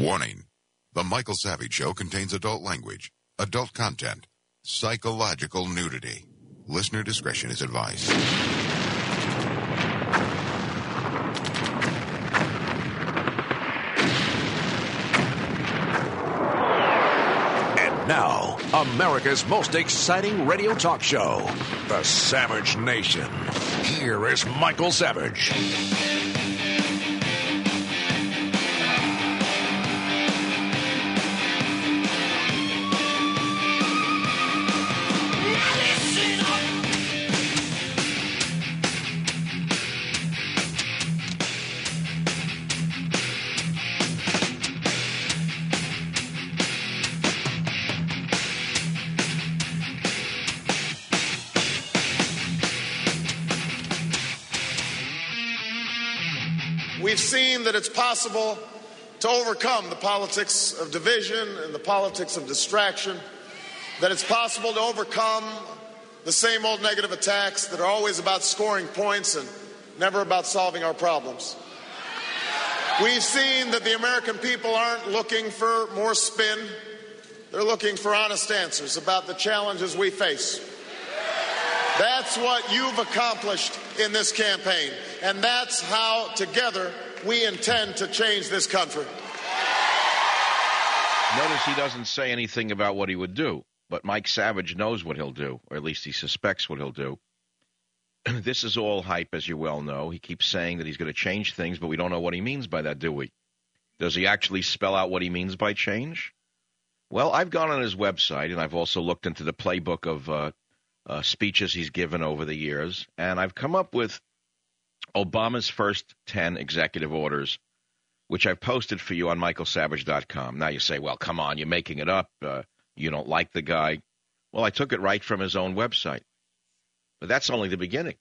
Warning. The Michael Savage Show contains adult language, adult content, psychological nudity. Listener discretion is advised. And now, America's most exciting radio talk show, The Savage Nation. Here is Michael Savage. We've seen that it's possible to overcome the politics of division and the politics of distraction, that it's possible to overcome the same old negative attacks that are always about scoring points and never about solving our problems. We've seen that the American people aren't looking for more spin. They're looking for honest answers about the challenges we face. That's what you've accomplished in this campaign, and that's how, together, we intend to change this country. Notice he doesn't say anything about what he would do, but Mike Savage knows what he'll do, or at least he suspects what he'll do. This is all hype, as you well know. He keeps saying that he's going to change things, but we don't know what he means by that, do we? Does he actually spell out what he means by change? Well, I've gone on his website, and I've also looked into the playbook of speeches he's given over the years, and I've come up with Obama's first 10 executive orders, which I've posted for you on michaelsavage.com. Now you say, well, come on, you're making it up. You don't like the guy. Well, I took it right from his own website. But that's only the beginning.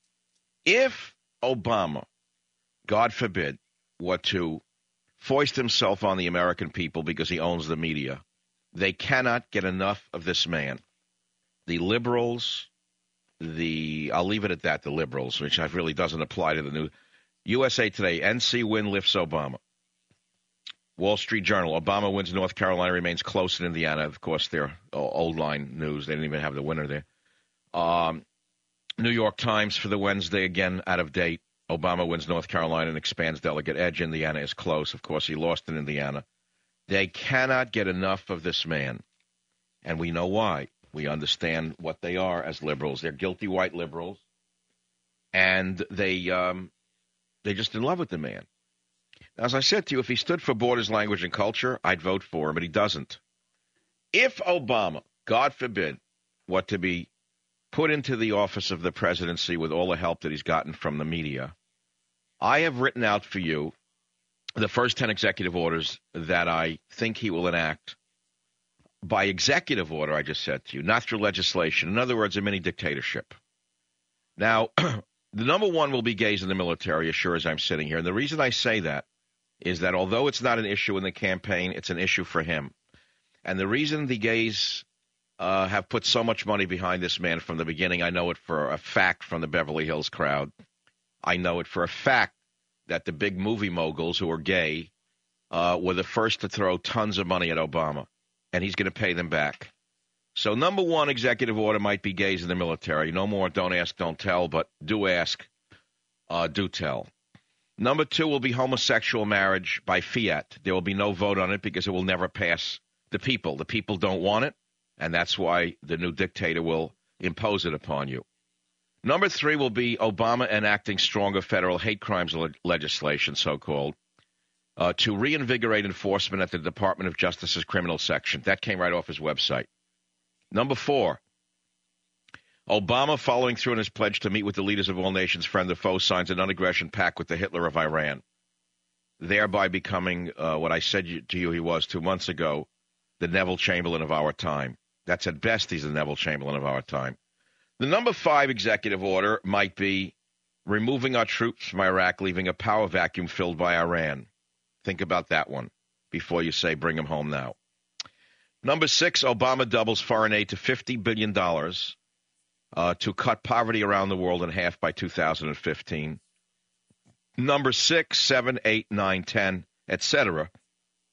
If Obama, God forbid, were to foist himself on the American people because he owns the media, they cannot get enough of this man. The liberals, I'll leave it at that, the liberals, which really doesn't apply to the new USA Today, NC win lifts Obama. Wall Street Journal, Obama wins North Carolina, remains close in Indiana. Of course, they're old line news. They didn't even have the winner there. New York Times for the Wednesday, again, out of date. Obama wins North Carolina and expands delegate edge. Indiana is close. Of course, he lost in Indiana. They cannot get enough of this man, and we know why. We understand what they are as liberals. They're guilty white liberals, and they're just in love with the man. As I said to you, if he stood for borders, language, and culture, I'd vote for him, but he doesn't. If Obama, God forbid, were to be put into the office of the presidency with all the help that he's gotten from the media, I have written out for you the first 10 executive orders that I think he will enact by executive order, I just said to you, not through legislation. In other words, a mini dictatorship. Now, the number one will be gays in the military, as sure as I'm sitting here. And the reason I say that is that although it's not an issue in the campaign, it's an issue for him. And the reason the gays have put so much money behind this man from the beginning, I know it for a fact from the Beverly Hills crowd. I know it for a fact that the big movie moguls who are gay were the first to throw tons of money at Obama, and he's going to pay them back. So number one executive order might be gays in the military. No more don't ask, don't tell, but do ask, do tell. Number two will be homosexual marriage by fiat. There will be no vote on it because it will never pass the people. The people don't want it, and that's why the new dictator will impose it upon you. Number three will be Obama enacting stronger federal hate crimes legislation, so-called, to reinvigorate enforcement at the Department of Justice's criminal section. That came right off his website. Number four, Obama, following through on his pledge to meet with the leaders of all nations, friend or foe, signs a non-aggression pact with the Hitler of Iran, thereby becoming what I said to you he was 2 months ago, the Neville Chamberlain of our time. That's at best he's the Neville Chamberlain of our time. The number five executive order might be removing our troops from Iraq, leaving a power vacuum filled by Iran. Think about that one before you say bring them home now. Number six, Obama doubles foreign aid to $50 billion to cut poverty around the world in half by 2015. Number 6, 7, 8, 9, 10, etc.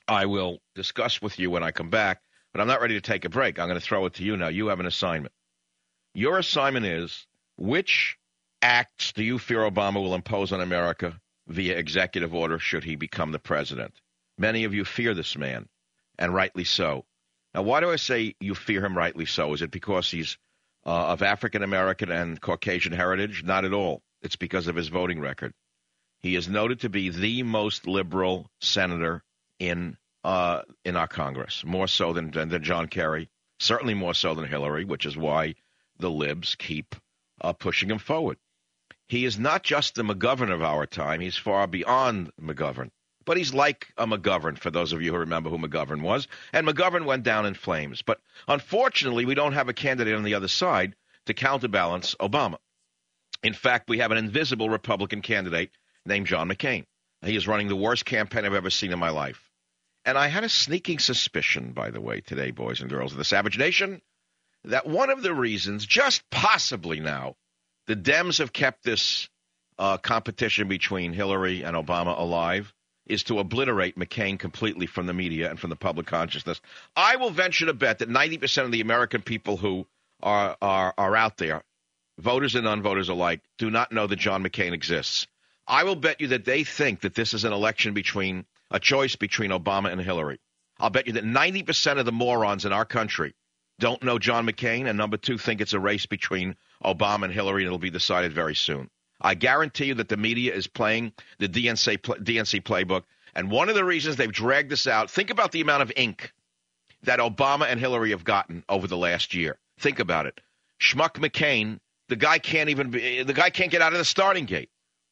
I will discuss with you when I come back, but I'm not ready to take a break. I'm going to throw it to you now. You have an assignment. Your assignment is, which acts do you fear Obama will impose on America via executive order should he become the president? Many of you fear this man, and rightly so. Now, why do I say you fear him rightly so? Is it because he's of African-American and Caucasian heritage? Not at all. It's because of his voting record. He is noted to be the most liberal senator in our Congress, more so than John Kerry, certainly more so than Hillary, which is why the libs keep pushing him forward. He is not just the McGovern of our time. He's far beyond McGovern. But he's like a McGovern, for those of you who remember who McGovern was. And McGovern went down in flames. But unfortunately, we don't have a candidate on the other side to counterbalance Obama. In fact, we have an invisible Republican candidate named John McCain. He is running the worst campaign I've ever seen in my life. And I had a sneaking suspicion, by the way, today, boys and girls of the Savage Nation, that one of the reasons, just possibly now, the Dems have kept this competition between Hillary and Obama alive is to obliterate McCain completely from the media and from the public consciousness. I will venture to bet that 90% of the American people who are out there, voters and non-voters alike, do not know that John McCain exists. I will bet you that they think that this is an election between a choice between Obama and Hillary. I'll bet you that 90% of the morons in our country don't know John McCain, and number two, think it's a race between Obama and Hillary, and it'll be decided very soon. I guarantee you that the media is playing the DNC playbook, and one of the reasons they've dragged this out, think about the amount of ink that Obama and Hillary have gotten over the last year. Think about it. Schmuck McCain, the guy can't get out of the starting gate.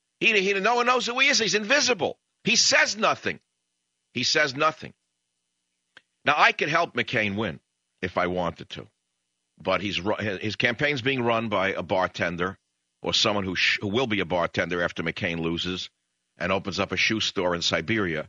No one knows who he is. He's invisible. He says nothing. He says nothing. Now, I could help McCain win if I wanted to, but his campaign's being run by a bartender or someone who will be a bartender after McCain loses and opens up a shoe store in Siberia.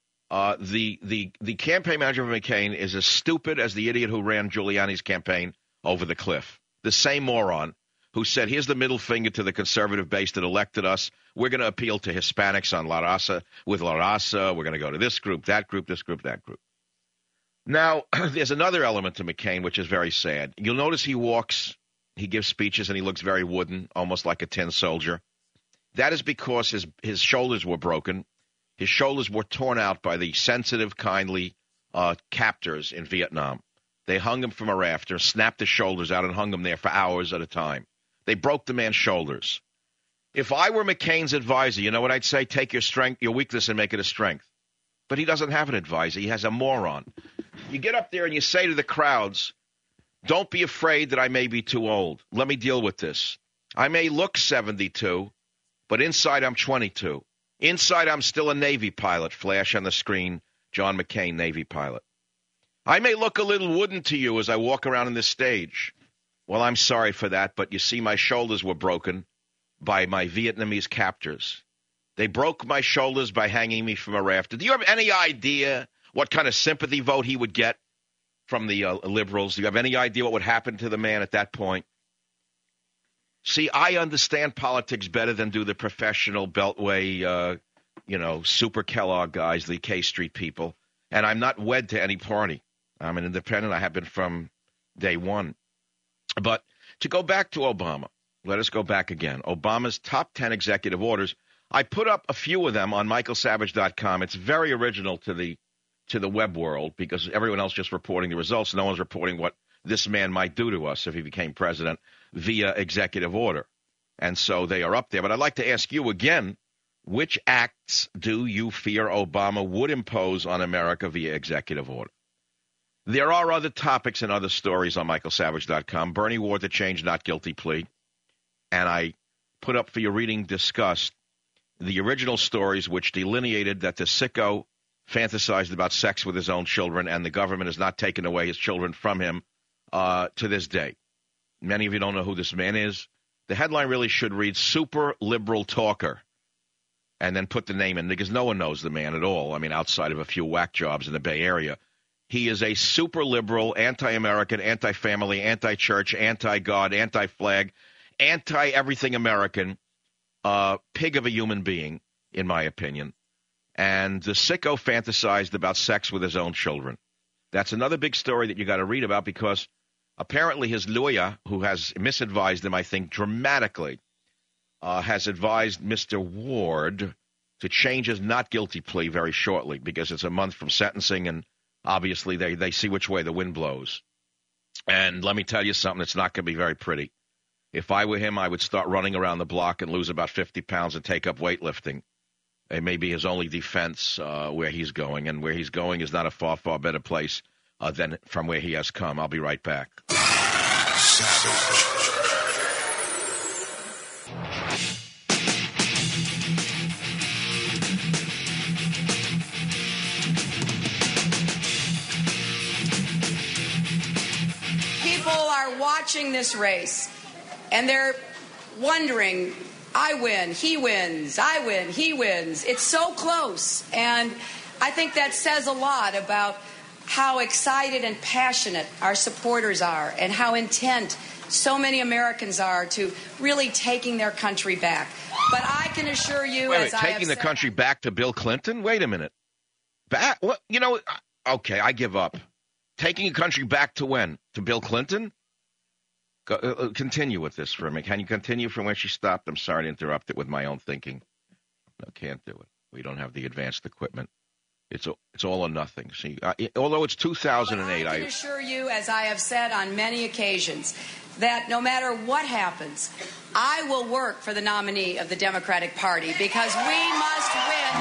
The campaign manager for McCain is as stupid as the idiot who ran Giuliani's campaign over the cliff. The same moron who said, here's the middle finger to the conservative base that elected us. We're going to appeal to Hispanics on La Raza, with La Raza. We're going to go to this group, that group, this group, that group. Now, there's another element to McCain which is very sad. You'll notice he gives speeches, and he looks very wooden, almost like a tin soldier. That is because his shoulders were broken. His shoulders were torn out by the sensitive, kindly captors in Vietnam. They hung him from a rafter, snapped his shoulders out, and hung him there for hours at a time. They broke the man's shoulders. If I were McCain's advisor, you know what I'd say? Take your weakness and make it a strength. But he doesn't have an advisor. He has a moron. You get up there and you say to the crowds, don't be afraid that I may be too old. Let me deal with this. I may look 72, but inside I'm 22. Inside I'm still a Navy pilot. Flash on the screen, John McCain, Navy pilot. I may look a little wooden to you as I walk around on this stage. Well, I'm sorry for that, but you see my shoulders were broken by my Vietnamese captors. They broke my shoulders by hanging me from a rafter. Do you have any idea what kind of sympathy vote he would get from the liberals? Do you have any idea what would happen to the man at that point? See, I understand politics better than do the professional Beltway, Super Kellogg guys, the K Street people. And I'm not wed to any party. I'm an independent. I have been from day one. But to go back to Obama, let us go back again. Obama's top 10 executive orders. I put up a few of them on michaelsavage.com. It's very original to the web world because everyone else just reporting the results. No one's reporting what this man might do to us if he became president via executive order. And so they are up there. But I'd like to ask you again, which acts do you fear Obama would impose on America via executive order? There are other topics and other stories on michaelsavage.com. Bernie Ward to change not guilty plea. And I put up for your reading discussed the original stories which delineated that the sicko fantasized about sex with his own children, and the government has not taken away his children from him to this day. Many of you don't know who this man is. The headline really should read super liberal talker and then put the name in because no one knows the man at all. I mean, outside of a few whack jobs in the Bay Area. He is a super liberal, anti-American, anti-family, anti-church, anti-God, anti-flag, anti-everything American, pig of a human being, in my opinion. And the sicko fantasized about sex with his own children. That's another big story that you got to read about because apparently his lawyer, who has misadvised him, I think, dramatically, has advised Mr. Ward to change his not guilty plea very shortly because it's a month from sentencing, and obviously they see which way the wind blows. And let me tell you something, it's not going to be very pretty. If I were him, I would start running around the block and lose about 50 pounds and take up weightlifting. It may be his only defense where he's going, and where he's going is not a far, far better place than from where he has come. I'll be right back. Savage. People are watching this race, and they're wondering, I win, he wins, I win, he wins. It's so close, and I think that says a lot about how excited and passionate our supporters are and how intent so many Americans are to really taking their country back. But I can assure you, taking the country back to Bill Clinton? Wait a minute. Back? What? You know, okay, I give up. Taking a country back to when? To Bill Clinton? Continue with this for me. Can you continue from where she stopped? I'm sorry to interrupt it with my own thinking. No, can't do it. We don't have the advanced equipment. It's all or nothing. See, although it's 2008, I can assure you, as I have said on many occasions, that no matter what happens, I will work for the nominee of the Democratic Party because we must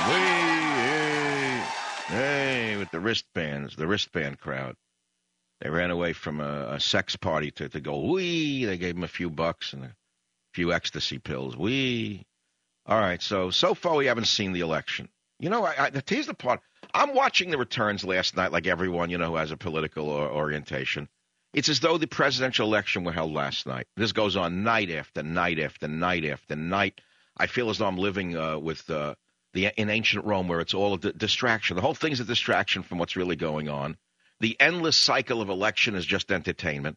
win. Hey, with the wristbands, the wristband crowd. They ran away from a sex party to go, wee. They gave him a few bucks and a few ecstasy pills. Wee. All right, so far we haven't seen the election. You know, here's the part. I'm watching the returns last night like everyone, you know, who has a political orientation. It's as though the presidential election were held last night. This goes on night after night after night after night. I feel as though I'm living in ancient Rome where it's all a distraction. The whole thing's a distraction from what's really going on. The endless cycle of election is just entertainment.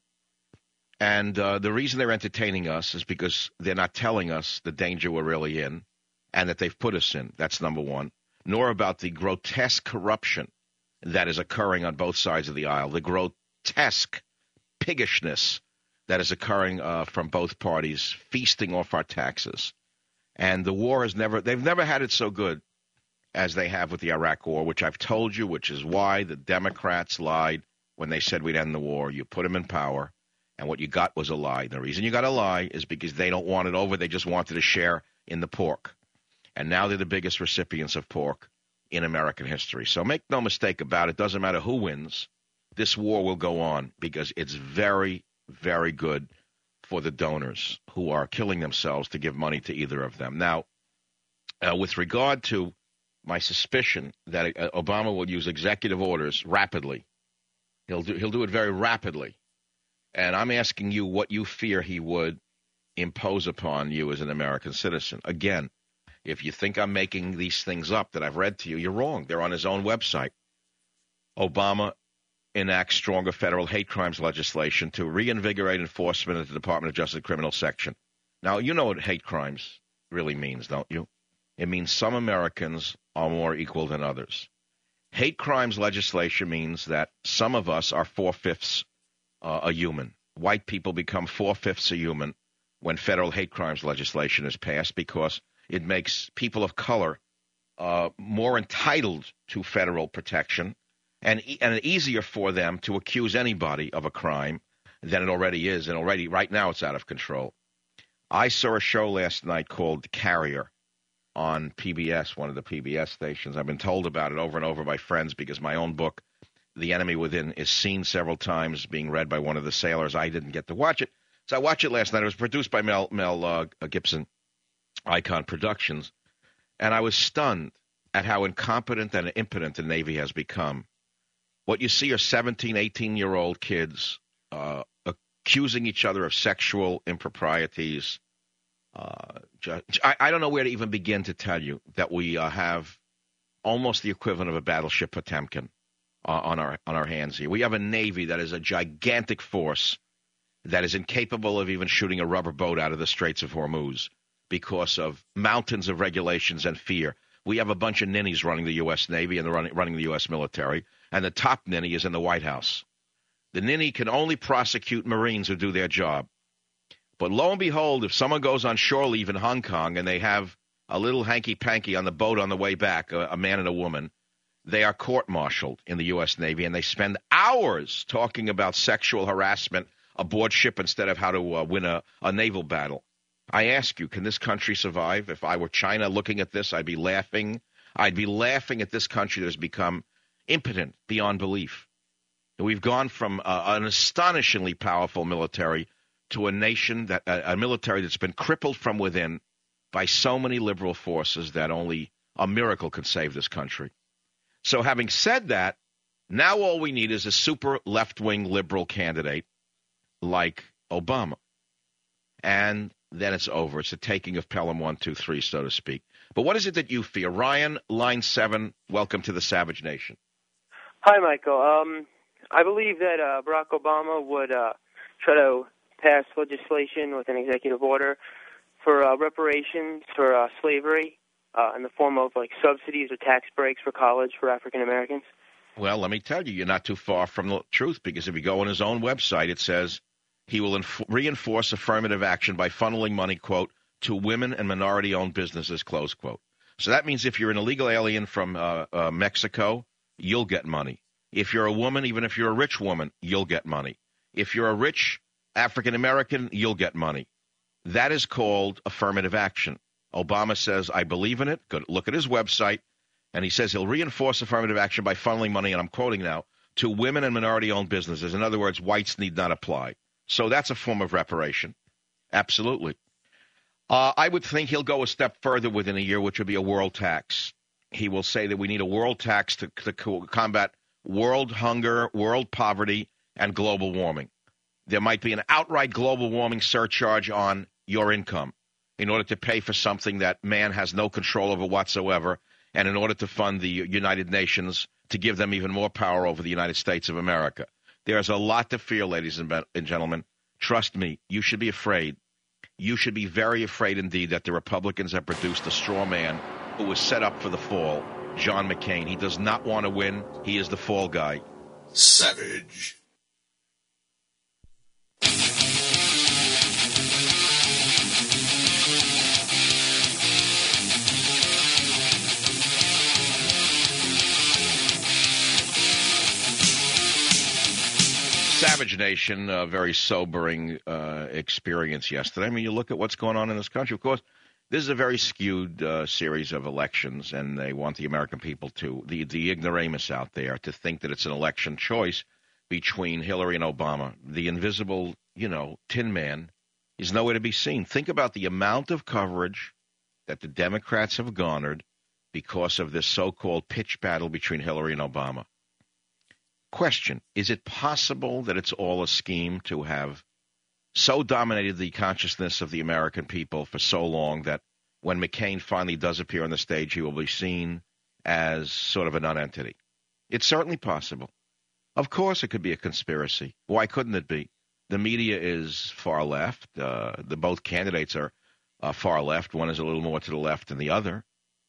And the reason they're entertaining us is because they're not telling us the danger we're really in and that they've put us in. That's number one. Nor about the grotesque corruption that is occurring on both sides of the aisle, the grotesque piggishness that is occurring from both parties, feasting off our taxes. And the war they've never had it so good as they have with the Iraq war, which I've told you, which is why the Democrats lied when they said we'd end the war. You put them in power, and what you got was a lie. And the reason you got a lie is because they don't want it over. They just wanted a share in the pork. And now they're the biggest recipients of pork in American history. So make no mistake about it. Doesn't matter who wins. This war will go on because it's very, very good for the donors who are killing themselves to give money to either of them. Now, with regard to my suspicion that Obama will use executive orders rapidly, he'll do it very rapidly. And I'm asking you what you fear he would impose upon you as an American citizen. Again, if you think I'm making these things up that I've read to you, you're wrong. They're on his own website. Obama enacts stronger federal hate crimes legislation to reinvigorate enforcement at the Department of Justice criminal section. Now, you know what hate crimes really means, don't you? It means some Americans are more equal than others. Hate crimes legislation means that some of us are 4/5 a human. White people become 4/5 a human when federal hate crimes legislation is passed because it makes people of color more entitled to federal protection and easier for them to accuse anybody of a crime than it already is. And already right now it's out of control. I saw a show last night called The Carrier on PBS, one of the PBS stations. I've been told about it over and over by friends because my own book, The Enemy Within, is seen several times being read by one of the sailors. I didn't get to watch it. So I watched it last night. It was produced by Mel Gibson, Icon Productions, and I was stunned at how incompetent and impotent the Navy has become. What you see are 17, 18-year-old kids accusing each other of sexual improprieties. I don't know where to even begin to tell you that we have almost the equivalent of a battleship Potemkin on our hands here. We have a Navy that is a gigantic force that is incapable of even shooting a rubber boat out of the Straits of Hormuz because of mountains of regulations and fear. we have a bunch of ninnies running the U.S. Navy and running the U.S. military, and the top ninny is in the White House. The ninny can only prosecute Marines who do their job. But lo and behold, if someone goes on shore leave in Hong Kong and they have a little hanky-panky on the boat on the way back, a man and a woman, they are court-martialed in the U.S. Navy, and they spend hours talking about sexual harassment aboard ship instead of how to win a naval battle. I ask you, can this country survive? If I were China looking at this, I'd be laughing. I'd be laughing at this country that has become impotent beyond belief. We've gone from an astonishingly powerful military to a nation, a military that's been crippled from within by so many liberal forces that only a miracle can save this country. So having said that, now all we need is a super left-wing liberal candidate like Obama. And then it's over. It's a taking of Pelham 1, 2, 3, so to speak. But what is it that you fear? Ryan, line 7, welcome to the Savage Nation. Hi, Michael. I believe that Barack Obama would try to pass legislation with an executive order for reparations for slavery in the form of like subsidies or tax breaks for college for African Americans. Well, let me tell you, you're not too far from the truth, because if you go on his own website, it says he will reinforce affirmative action by funneling money, quote, to women and minority-owned businesses, close quote. So that means if you're an illegal alien from Mexico, you'll get money. If you're a woman, even if you're a rich woman, you'll get money. If you're a rich African-American, you'll get money. That is called affirmative action. Obama says, I believe in it. Good. Look at his website. And he says he'll reinforce affirmative action by funneling money, and I'm quoting now, to women and minority-owned businesses. In other words, whites need not apply. So that's a form of reparation. Absolutely. I would think he'll go a step further within a year, which would be a world tax. He will say that we need a world tax to combat world hunger, world poverty, and global warming. There might be an outright global warming surcharge on your income in order to pay for something that man has no control over whatsoever, and in order to fund the United Nations to give them even more power over the United States of America. There's a lot to fear, ladies and gentlemen. Trust me, you should be afraid. You should be very afraid indeed that the Republicans have produced a straw man who was set up for the fall, John McCain. He does not want to win. He is the fall guy. Savage. Savage Nation, a very sobering experience yesterday. I mean, you look at what's going on in this country. Of course, this is a very skewed series of elections, and they want the American people to, the ignoramus out there, to think that it's an election choice between Hillary and Obama. The invisible, Tin Man is nowhere to be seen. Think about the amount of coverage that the Democrats have garnered because of this so-called pitch battle between Hillary and Obama. Question, is it possible that it's all a scheme to have so dominated the consciousness of the American people for so long that when McCain finally does appear on the stage, he will be seen as sort of a non-entity? It's certainly possible. Of course it could be a conspiracy. Why couldn't it be? The media is far left. Both candidates are far left. One is a little more to the left than the other.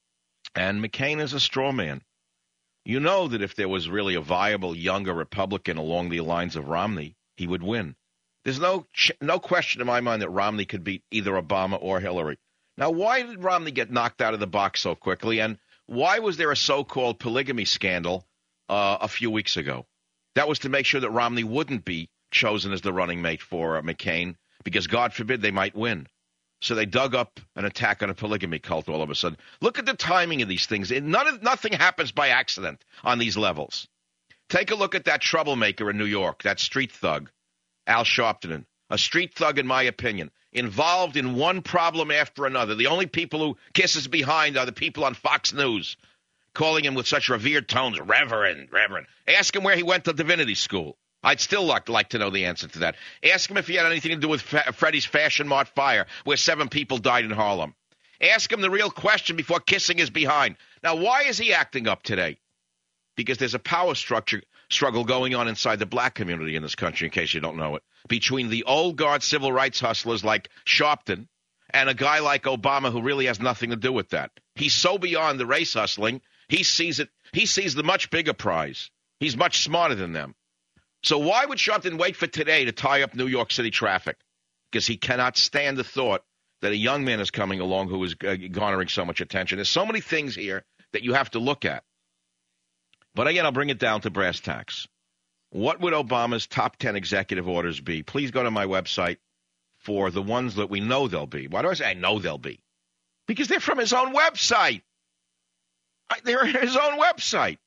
And McCain is a straw man. You know that if there was really a viable younger Republican along the lines of Romney, he would win. There's no question in my mind that Romney could beat either Obama or Hillary. Now, why did Romney get knocked out of the box so quickly? And why was there a so-called polygamy scandal a few weeks ago? That was to make sure that Romney wouldn't be chosen as the running mate for McCain, because God forbid they might win. So they dug up an attack on a polygamy cult all of a sudden. Look at the timing of these things. Nothing happens by accident on these levels. Take a look at that troublemaker in New York, that street thug, Al Sharpton. A street thug, in my opinion, involved in one problem after another. The only people who kiss his behind are the people on Fox News, calling him with such revered tones, Reverend. Ask him where he went to divinity school. I'd still like to know the answer to that. Ask him if he had anything to do with Freddie's Fashion Mart fire, where 7 people died in Harlem. Ask him the real question before kissing his behind. Now, why is he acting up today? Because there's a power struggle going on inside the black community in this country, in case you don't know it, between the old guard civil rights hustlers like Sharpton and a guy like Obama who really has nothing to do with that. He's so beyond the race hustling. He sees it. He sees the much bigger prize. He's much smarter than them. So why would Sharpton wait for today to tie up New York City traffic? Because he cannot stand the thought that a young man is coming along who is garnering so much attention. There's so many things here that you have to look at. But again, I'll bring it down to brass tacks. What would Obama's top 10 executive orders be? Please go to my website for the ones that we know they'll be. Why do I say I know they'll be? Because they're from his own website. They're his own website.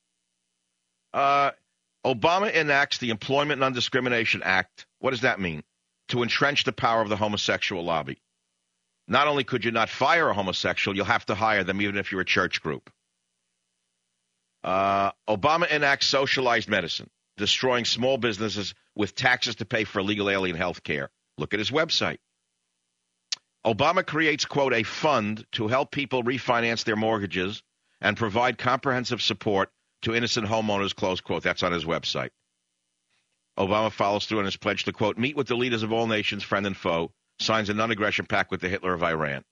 Obama enacts the Employment Non-Discrimination Act. What does that mean? To entrench the power of the homosexual lobby. Not only could you not fire a homosexual, you'll have to hire them even if you're a church group. Obama enacts socialized medicine, destroying small businesses with taxes to pay for illegal alien health care. Look at his website. Obama creates, quote, a fund to help people refinance their mortgages and provide comprehensive support to innocent homeowners, close quote. That's on his website. Obama follows through on his pledge to, quote, meet with the leaders of all nations, friend and foe, signs a non-aggression pact with the Hitler of Iran.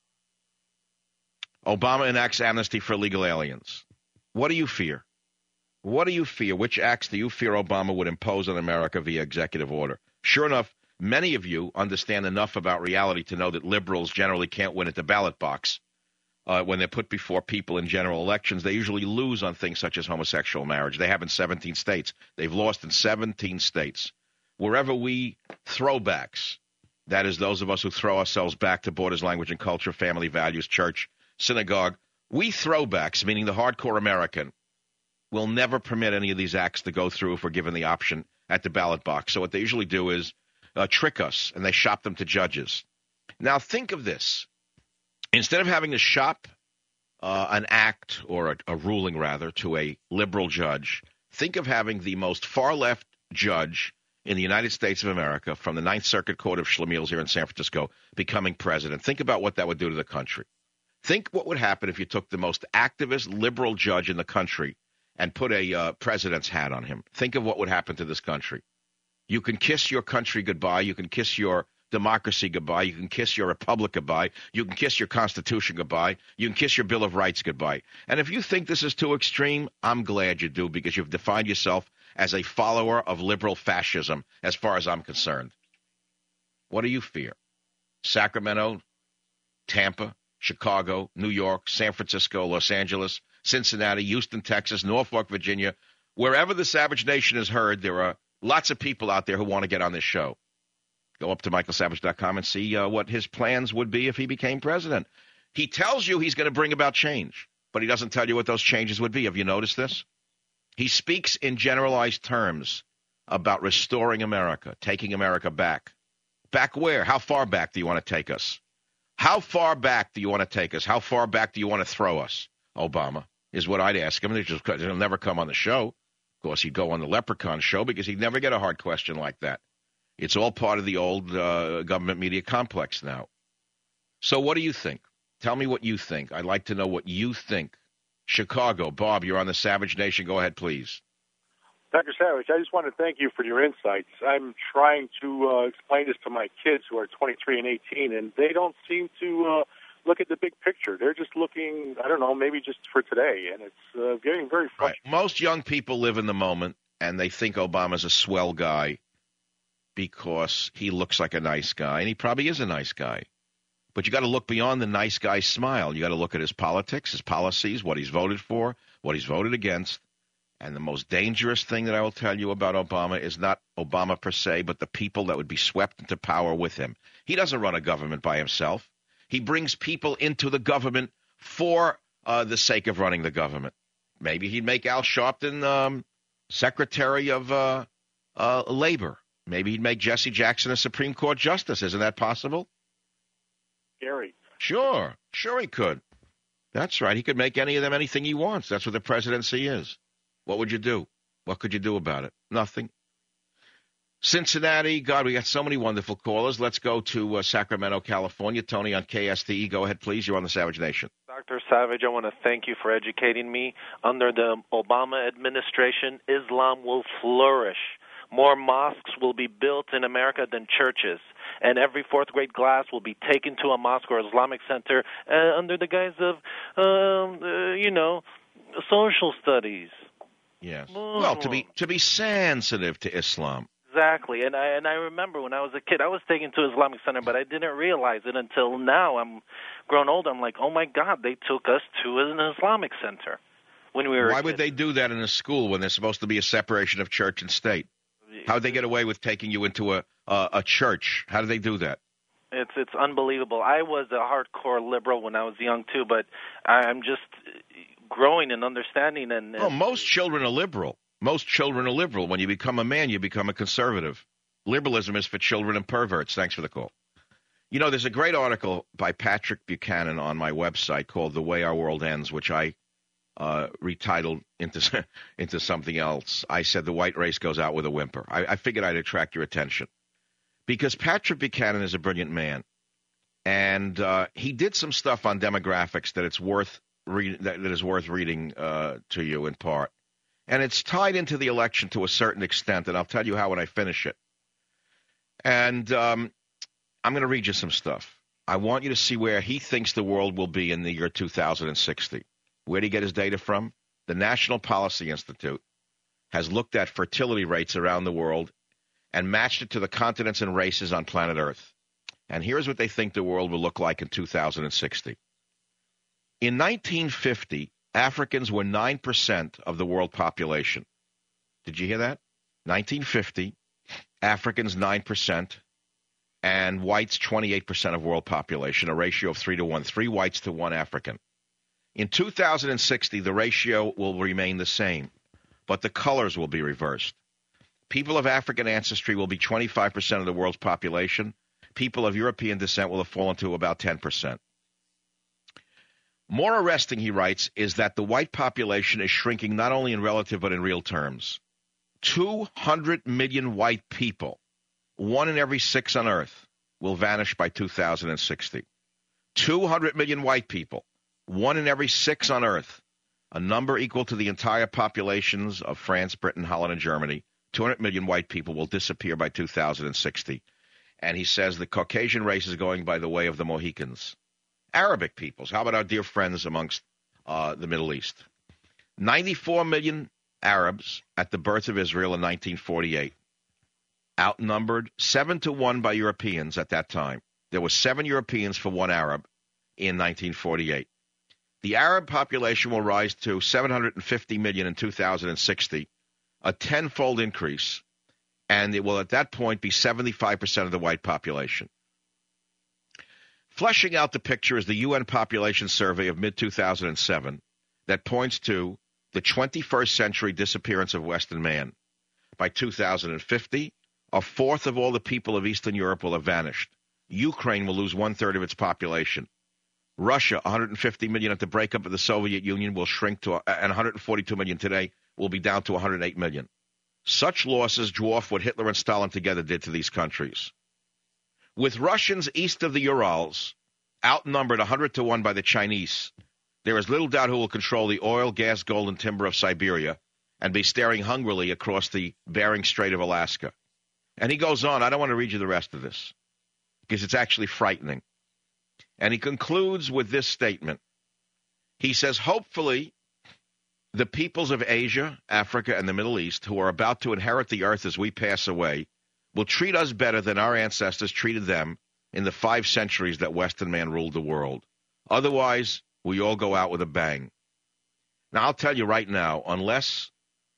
Obama enacts amnesty for illegal aliens. What do you fear? What do you fear? Which acts do you fear Obama would impose on America via executive order? Sure enough, many of you understand enough about reality to know that liberals generally can't win at the ballot box. When they're put before people in general elections, they usually lose on things such as homosexual marriage. They have in 17 states. They've lost in 17 states. Wherever we throwbacks, that is those of us who throw ourselves back to borders, language, and culture, family values, church, synagogue, we throwbacks, meaning the hardcore American, will never permit any of these acts to go through if we're given the option at the ballot box. So what they usually do is trick us, and they shop them to judges. Now think of this. Instead of having to shop an act or a ruling, rather, to a liberal judge, think of having the most far-left judge in the United States of America from the Ninth Circuit Court of Schlemiels here in San Francisco becoming president. Think about what that would do to the country. Think what would happen if you took the most activist liberal judge in the country and put a president's hat on him. Think of what would happen to this country. You can kiss your country goodbye. You can kiss your democracy goodbye. You can kiss your republic goodbye. You can kiss your Constitution goodbye. You can kiss your Bill of Rights goodbye. And if you think this is too extreme, I'm glad you do, because you've defined yourself as a follower of liberal fascism as far as I'm concerned. What do you fear? Sacramento, Tampa, Chicago, New York, San Francisco, Los Angeles, Cincinnati, Houston, Texas, Norfolk, Virginia. Wherever the Savage Nation is heard, there are lots of people out there who want to get on this show. Go up to michaelsavage.com and see what his plans would be if he became president. He tells you he's going to bring about change, but he doesn't tell you what those changes would be. Have you noticed this? He speaks in generalized terms about restoring America, taking America back. Back where? How far back do you want to take us? How far back do you want to take us? How far back do you want to throw us, Obama, is what I'd ask him. He'll never come on the show. Of course, he'd go on the Leprechaun show because he'd never get a hard question like that. It's all part of the old government media complex now. So what do you think? Tell me what you think. I'd like to know what you think. Chicago, Bob, you're on the Savage Nation. Go ahead, please. Dr. Savage, I just want to thank you for your insights. I'm trying to explain this to my kids who are 23 and 18, and they don't seem to look at the big picture. They're just looking, I don't know, maybe just for today, and it's getting very frustrating. Right. Most young people live in the moment, and they think Obama's a swell guy because he looks like a nice guy, and he probably is a nice guy. But you got to look beyond the nice guy's smile. You got to look at his politics, his policies, what he's voted for, what he's voted against. And the most dangerous thing that I will tell you about Obama is not Obama per se, but the people that would be swept into power with him. He doesn't run a government by himself. He brings people into the government for the sake of running the government. Maybe he'd make Al Sharpton Secretary of Labor. Maybe he'd make Jesse Jackson a Supreme Court justice. Isn't that possible? Scary. Sure he could. That's right. He could make any of them anything he wants. That's what the presidency is. What would you do? What could you do about it? Nothing. Cincinnati, God, we got so many wonderful callers. Let's go to Sacramento, California. Tony on KSTE. Go ahead, please. You're on the Savage Nation. Dr. Savage, I want to thank you for educating me. Under the Obama administration, Islam will flourish. more mosques will be built in America than churches. And every fourth grade class will be taken to a mosque or Islamic center under the guise of, social studies. Yes. Well, to be sensitive to Islam. Exactly. And I remember when I was a kid, I was taken to Islamic center, but I didn't realize it until now. I'm grown older. I'm like, oh, my God, they took us to an Islamic center when we were Why would they do that in a school when there's supposed to be a separation of church and state? How would they get away with taking you into a church? How do they do that? It's unbelievable. I was a hardcore liberal when I was young, too, but I'm just growing and understanding. Well, most children are liberal. Most children are liberal. When you become a man, you become a conservative. Liberalism is for children and perverts. Thanks for the call. You know, there's a great article by Patrick Buchanan on my website called The Way Our World Ends, which I retitled into something else. I said the white race goes out with a whimper. I figured I'd attract your attention because Patrick Buchanan is a brilliant man, and he did some stuff on demographics that it's worth that is worth reading to you in part. And it's tied into the election to a certain extent, and I'll tell you how when I finish it. And I'm going to read you some stuff. I want you to see where he thinks the world will be in the year 2060. Where did he get his data from? The National Policy Institute has looked at fertility rates around the world and matched it to the continents and races on planet Earth. And here's what they think the world will look like in 2060. In 1950, Africans were 9% of the world population. Did you hear that? 1950, Africans 9%, and whites 28% of world population, a ratio of 3 to 1, 3 whites to 1 African. In 2060, the ratio will remain the same, but the colors will be reversed. People of African ancestry will be 25% of the world's population. People of European descent will have fallen to about 10%. More arresting, he writes, is that the white population is shrinking not only in relative but in real terms. 200 million white people, 1 in every 6 on Earth, will vanish by 2060. 200 million white people, 1 in every 6 on Earth, a number equal to the entire populations of France, Britain, Holland, and Germany. 200 million white people will disappear by 2060. And he says the Caucasian race is going by the way of the Mohicans. Arabic peoples. How about our dear friends amongst the Middle East? 94 million Arabs at the birth of Israel in 1948. Outnumbered 7 to 1 by Europeans at that time. There were 7 Europeans for 1 Arab in 1948. The Arab population will rise to 750 million in 2060, a tenfold increase, and it will at that point be 75% of the white population. Fleshing out the picture is the UN population survey of mid-2007 that points to the 21st century disappearance of Western man. By 2050, a fourth of all the people of Eastern Europe will have vanished. Ukraine will lose 1/3 of its population. Russia, 150 million at the breakup of the Soviet Union, will shrink to, and 142 million today, will be down to 108 million. Such losses dwarf what Hitler and Stalin together did to these countries. With Russians east of the Urals outnumbered 100 to 1 by the Chinese, there is little doubt who will control the oil, gas, gold, and timber of Siberia and be staring hungrily across the Bering Strait of Alaska. And he goes on. I don't want to read you the rest of this because it's actually frightening. And he concludes with this statement. He says, hopefully, the peoples of Asia, Africa, and the Middle East who are about to inherit the earth as we pass away will treat us better than our ancestors treated them in the 5 centuries that Western man ruled the world. Otherwise, we all go out with a bang. Now, I'll tell you right now, unless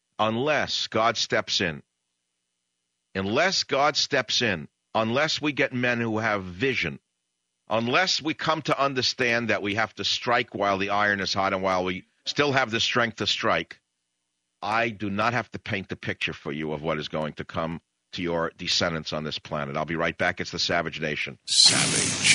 God steps in, unless we get men who have vision, unless we come to understand that we have to strike while the iron is hot and while we still have the strength to strike, I do not have to paint the picture for you of what is going to come to your descendants on this planet. I'll be right back. It's the Savage Nation. Savage.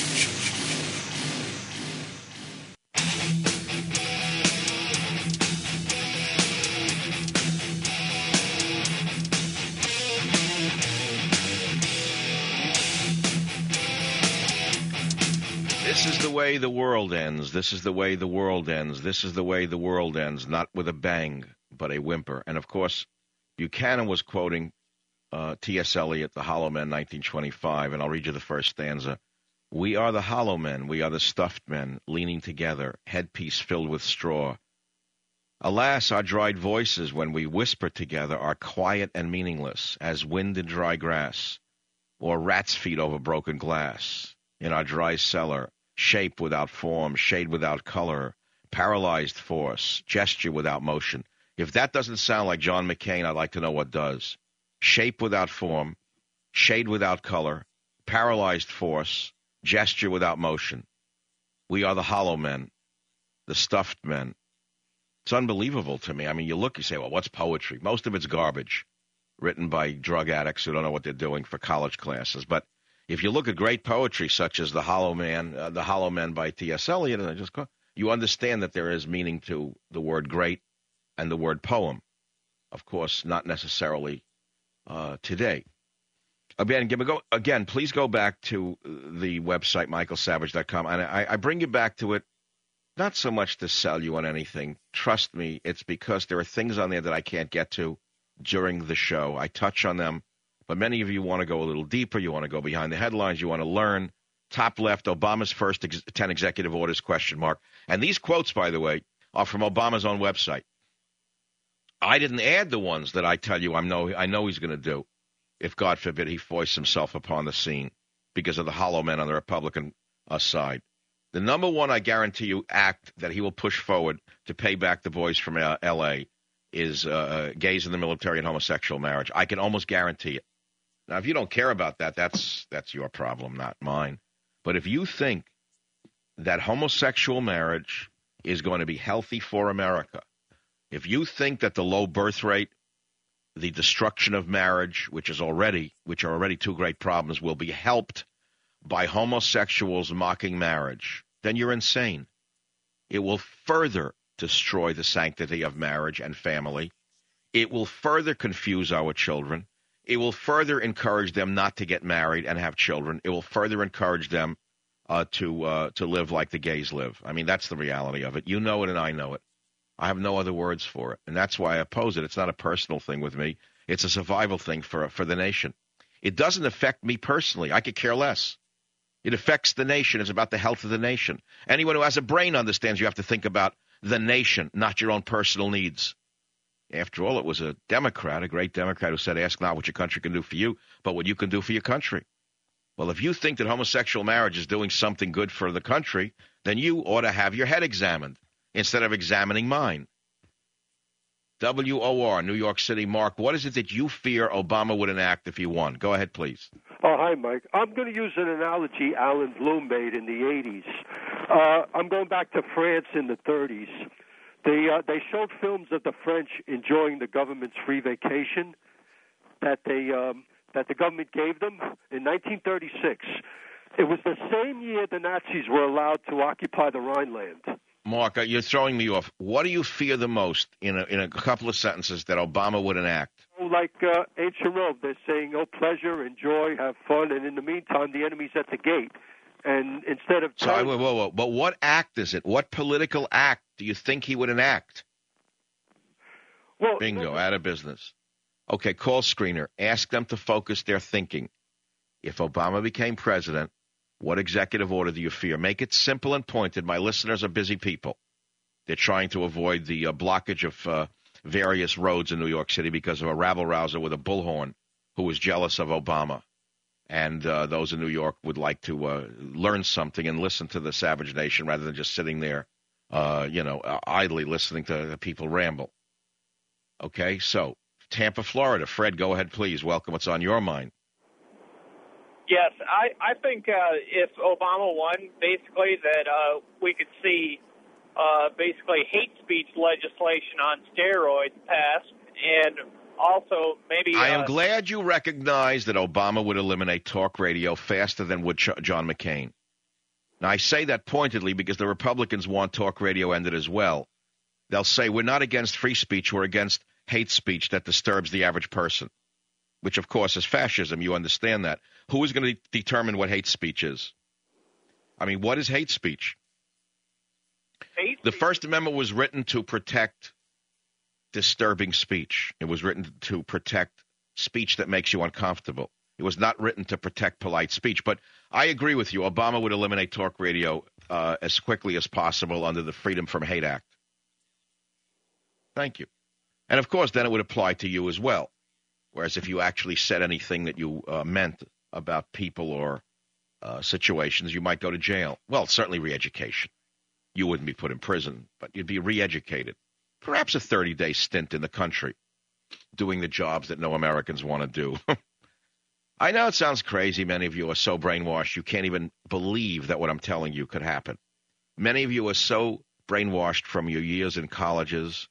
This is the way the world ends. This is the way the world ends. This is the way the world ends. Not with a bang, but a whimper. And, of course, Buchanan was quoting T.S. Eliot, The Hollow Men, 1925, and I'll read you the first stanza. We are the hollow men, we are the stuffed men, leaning together, headpiece filled with straw. Alas, our dried voices, when we whisper together, are quiet and meaningless, as wind in dry grass, or rat's feet over broken glass. In our dry cellar, shape without form, shade without color, paralyzed force, gesture without motion. If that doesn't sound like John McCain, I'd like to know what does. Shape without form, shade without color, paralyzed force, gesture without motion. We are the hollow men, the stuffed men. It's unbelievable to me. I mean, you look, you say, well, what's poetry? Most of it's garbage, written by drug addicts who don't know what they're doing for college classes. But if you look at great poetry, such as The Hollow Men by T.S. Eliot, and you understand that there is meaning to the word great and the word poem. Of course, not necessarily today. Again, please go back to the website, michaelsavage.com. And I bring you back to it not so much to sell you on anything. Trust me, it's because there are things on there that I can't get to during the show. I touch on them, but many of you want to go a little deeper. You want to go behind the headlines. You want to learn. Top left, Obama's first 10 executive orders, ? And these quotes, by the way, are from Obama's own website. I didn't add the ones that I tell you I know he's going to do if, God forbid, he foists himself upon the scene because of the hollow men on the Republican side. The number one, I guarantee you, act that he will push forward to pay back the boys from L.A. is gays in the military and homosexual marriage. I can almost guarantee it. Now, if you don't care about that, that's your problem, not mine. But if you think that homosexual marriage is going to be healthy for America, if you think that the low birth rate, the destruction of marriage, which are already two great problems, will be helped by homosexuals mocking marriage, then you're insane. It will further destroy the sanctity of marriage and family. It will further confuse our children. It will further encourage them not to get married and have children. It will further encourage them to live like the gays live. I mean, that's the reality of it. You know it and I know it. I have no other words for it, and that's why I oppose it. It's not a personal thing with me. It's a survival thing for the nation. It doesn't affect me personally. I could care less. It affects the nation. It's about the health of the nation. Anyone who has a brain understands you have to think about the nation, not your own personal needs. After all, it was a Democrat, a great Democrat, who said, ask not what your country can do for you, but what you can do for your country. Well, if you think that homosexual marriage is doing something good for the country, then you ought to have your head examined instead of examining mine. WOR, New York City. Mark, what is it that you fear Obama would enact if he won? Go ahead, please. Oh, hi, Mike. I'm going to use an analogy Alan Bloom made in the 80s. I'm going back to France in the 30s. They showed films of the French enjoying the government's free vacation that the government gave them in 1936. It was the same year the Nazis were allowed to occupy the Rhineland. Mark, you're throwing me off. What do you fear the most in a couple of sentences that Obama would enact? Like ancient Rome, they're saying, oh, pleasure, enjoy, have fun, and in the meantime, the enemy's at the gate. And instead of... whoa. But what act is it? What political act do you think he would enact? Well, bingo, out of business. Okay, call screener. Ask them to focus their thinking. If Obama became president, what executive order do you fear? Make it simple and pointed. My listeners are busy people. They're trying to avoid the blockage of various roads in New York City because of a rabble-rouser with a bullhorn who was jealous of Obama. And those in New York would like to learn something and listen to the Savage Nation rather than just sitting there, idly listening to the people ramble. Okay, so Tampa, Florida. Fred, go ahead, please. Welcome. What's on your mind? Yes, I think if Obama won, basically that we could see basically hate speech legislation on steroids passed, and also maybe... I am glad you recognize that Obama would eliminate talk radio faster than would John McCain. Now, I say that pointedly because the Republicans want talk radio ended as well. They'll say, we're not against free speech, we're against hate speech that disturbs the average person, which, of course, is fascism. You understand that. Who is going to determine what hate speech is? I mean, what is hate speech? The First Amendment was written to protect disturbing speech. It was written to protect speech that makes you uncomfortable. It was not written to protect polite speech. But I agree with you. Obama would eliminate talk radio as quickly as possible under the Freedom from Hate Act. Thank you. And, of course, then it would apply to you as well. Whereas if you actually said anything that you meant about people or situations, you might go to jail. Well, certainly re-education. You wouldn't be put in prison, but you'd be re-educated. Perhaps a 30-day stint in the country doing the jobs that no Americans want to do. I know it sounds crazy. Many of you are so brainwashed you can't even believe that what I'm telling you could happen. Many of you are so brainwashed from your years in colleges.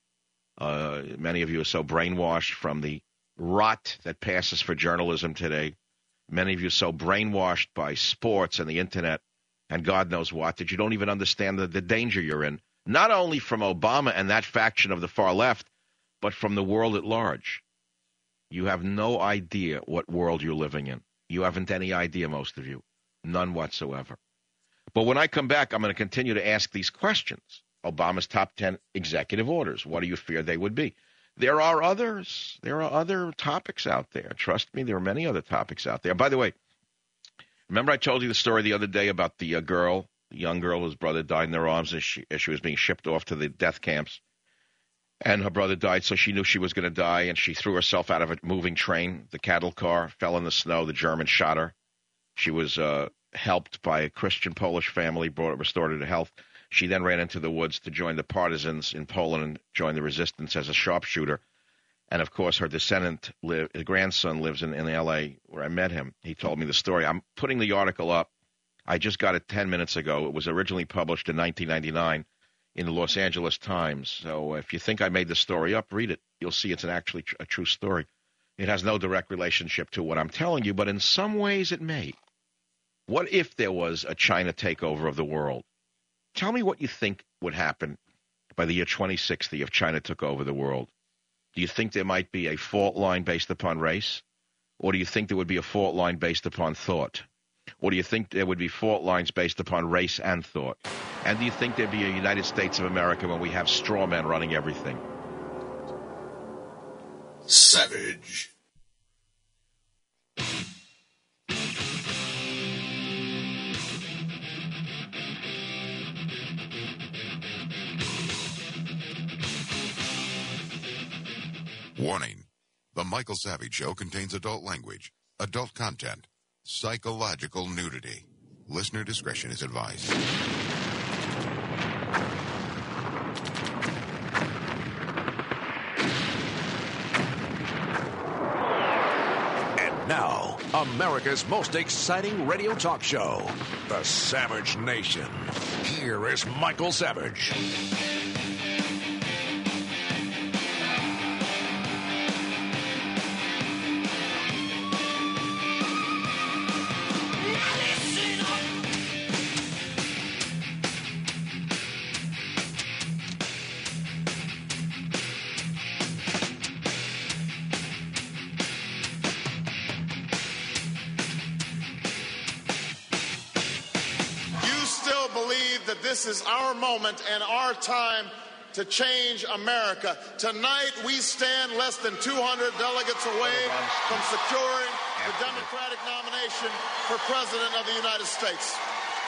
Many of you are so brainwashed from the rot that passes for journalism today. Many of you are so brainwashed by sports and the internet and God knows what that you don't even understand the danger you're in, not only from Obama and that faction of the far left, but from the world at large. You have no idea what world you're living in. You haven't any idea, most of you. None whatsoever. But when I come back, I'm going to continue to ask these questions. Obama's top 10 executive orders. What do you fear they would be? There are others. There are other topics out there. Trust me, there are many other topics out there. By the way, remember I told you the story the other day about the young girl whose brother died in their arms as she was being shipped off to the death camps. And her brother died, so she knew she was going to die, and she threw herself out of a moving train. The cattle car fell in the snow. The Germans shot her. She was helped by a Christian Polish family, restored her to health. She then ran into the woods to join the partisans in Poland and join the resistance as a sharpshooter. And, of course, her her grandson lives in L.A., where I met him. He told me the story. I'm putting the article up. I just got it 10 minutes ago. It was originally published in 1999 in the Los Angeles Times. So if you think I made the story up, read it. You'll see it's actually a true story. It has no direct relationship to what I'm telling you, but in some ways it may. What if there was a China takeover of the world? Tell me what you think would happen by the year 2060 if China took over the world. Do you think there might be a fault line based upon race? Or do you think there would be a fault line based upon thought? Or do you think there would be fault lines based upon race and thought? And do you think there'd be a United States of America when we have straw men running everything? Savage. Warning. The Michael Savage Show contains adult language, adult content, psychological nudity. Listener discretion is advised. And now, America's most exciting radio talk show, The Savage Nation. Here is Michael Savage. This is our moment and our time to change America. Tonight, we stand less than 200 delegates away from securing the Democratic nomination for President of the United States.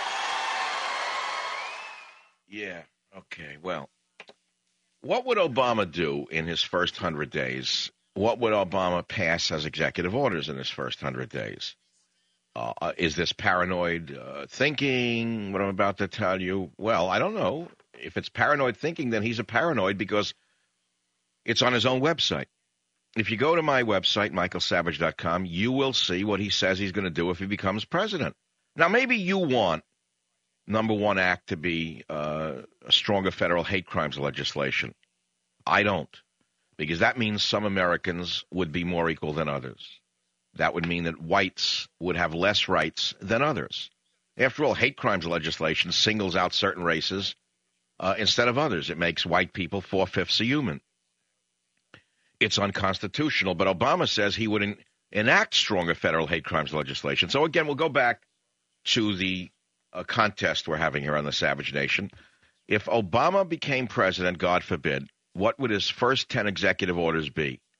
Yeah, okay, well, what would Obama do in his first 100 days? What would Obama pass as executive orders in his first 100 days? Is this paranoid thinking, what I'm about to tell you? Well, I don't know. If it's paranoid thinking, then he's a paranoid because it's on his own website. If you go to my website, michaelsavage.com, you will see what he says he's going to do if he becomes president. Now, maybe you want number one act to be a stronger federal hate crimes legislation. I don't, because that means some Americans would be more equal than others. That would mean that whites would have less rights than others. After all, hate crimes legislation singles out certain races instead of others. It makes white people 4/5 a human. It's unconstitutional, but Obama says he would enact stronger federal hate crimes legislation. So again, we'll go back to the contest we're having here on the Savage Nation. If Obama became president, God forbid, what would his first 10 executive orders be?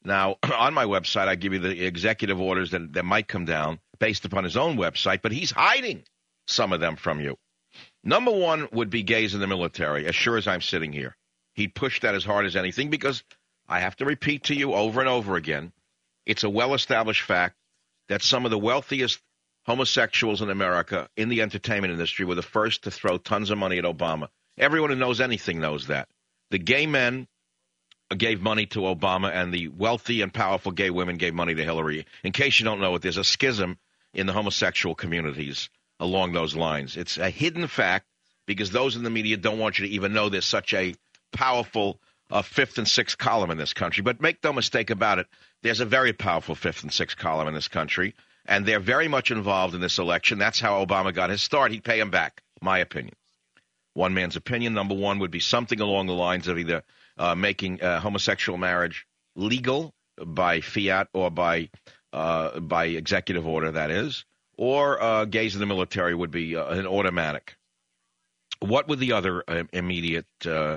Now, on my website, I give you the executive orders that might come down based upon his own website, but he's hiding some of them from you. Number one would be gays in the military, as sure as I'm sitting here. He'd push that as hard as anything because I have to repeat to you over and over again, it's a well-established fact that some of the wealthiest homosexuals in America in the entertainment industry were the first to throw tons of money at Obama. Everyone who knows anything knows that. The gay men gave money to Obama, and the wealthy and powerful gay women gave money to Hillary. In case you don't know it, there's a schism in the homosexual communities along those lines. It's a hidden fact because those in the media don't want you to even know there's such a powerful fifth and sixth column in this country. But make no mistake about it, there's a very powerful fifth and sixth column in this country, and they're very much involved in this election. That's how Obama got his start. He'd pay him back, my opinion. One man's opinion, number one, would be something along the lines of either making homosexual marriage legal by fiat or by executive order, that is, or gays in the military would be an automatic. What would the other immediate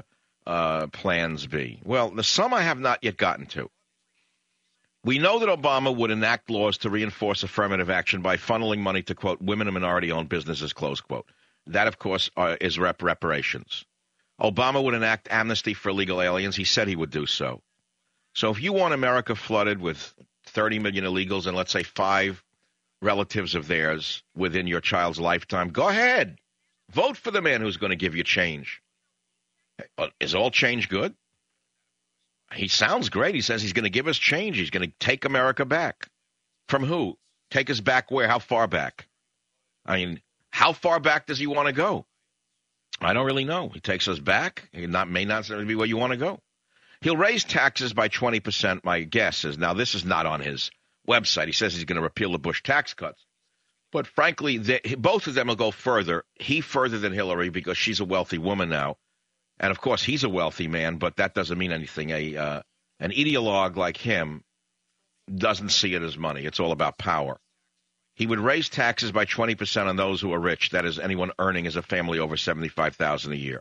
plans be? Well, the some I have not yet gotten to. We know that Obama would enact laws to reinforce affirmative action by funneling money to, quote, women and minority-owned businesses, close quote. That, of course, is reparations. Obama would enact amnesty for illegal aliens. He said he would do so. So if you want America flooded with 30 million illegals and, let's say, 5 relatives of theirs within your child's lifetime, go ahead. Vote for the man who's going to give you change. Is all change good? He sounds great. He says he's going to give us change. He's going to take America back. From who? Take us back where? How far back? I mean, how far back does he want to go? I don't really know. He takes us back. It may not be where you want to go. He'll raise taxes by 20%, my guess is. Now, this is not on his website. He says he's going to repeal the Bush tax cuts. But frankly, both of them will go further. He further than Hillary because she's a wealthy woman now. And, of course, he's a wealthy man, but that doesn't mean anything. An ideologue like him doesn't see it as money. It's all about power. He would raise taxes by 20% on those who are rich, that is, anyone earning as a family over $75,000 a year.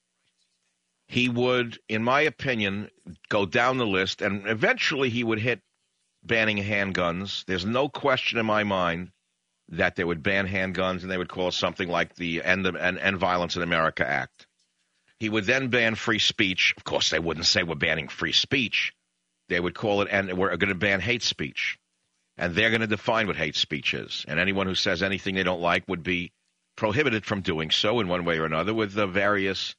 He would, in my opinion, go down the list, and eventually he would hit banning handguns. There's no question in my mind that they would ban handguns, and they would call it something like the End Violence in America Act. He would then ban free speech. Of course, they wouldn't say we're banning free speech. They would call it, and we're going to ban hate speech. And they're going to define what hate speech is. And anyone who says anything they don't like would be prohibited from doing so in one way or another with the various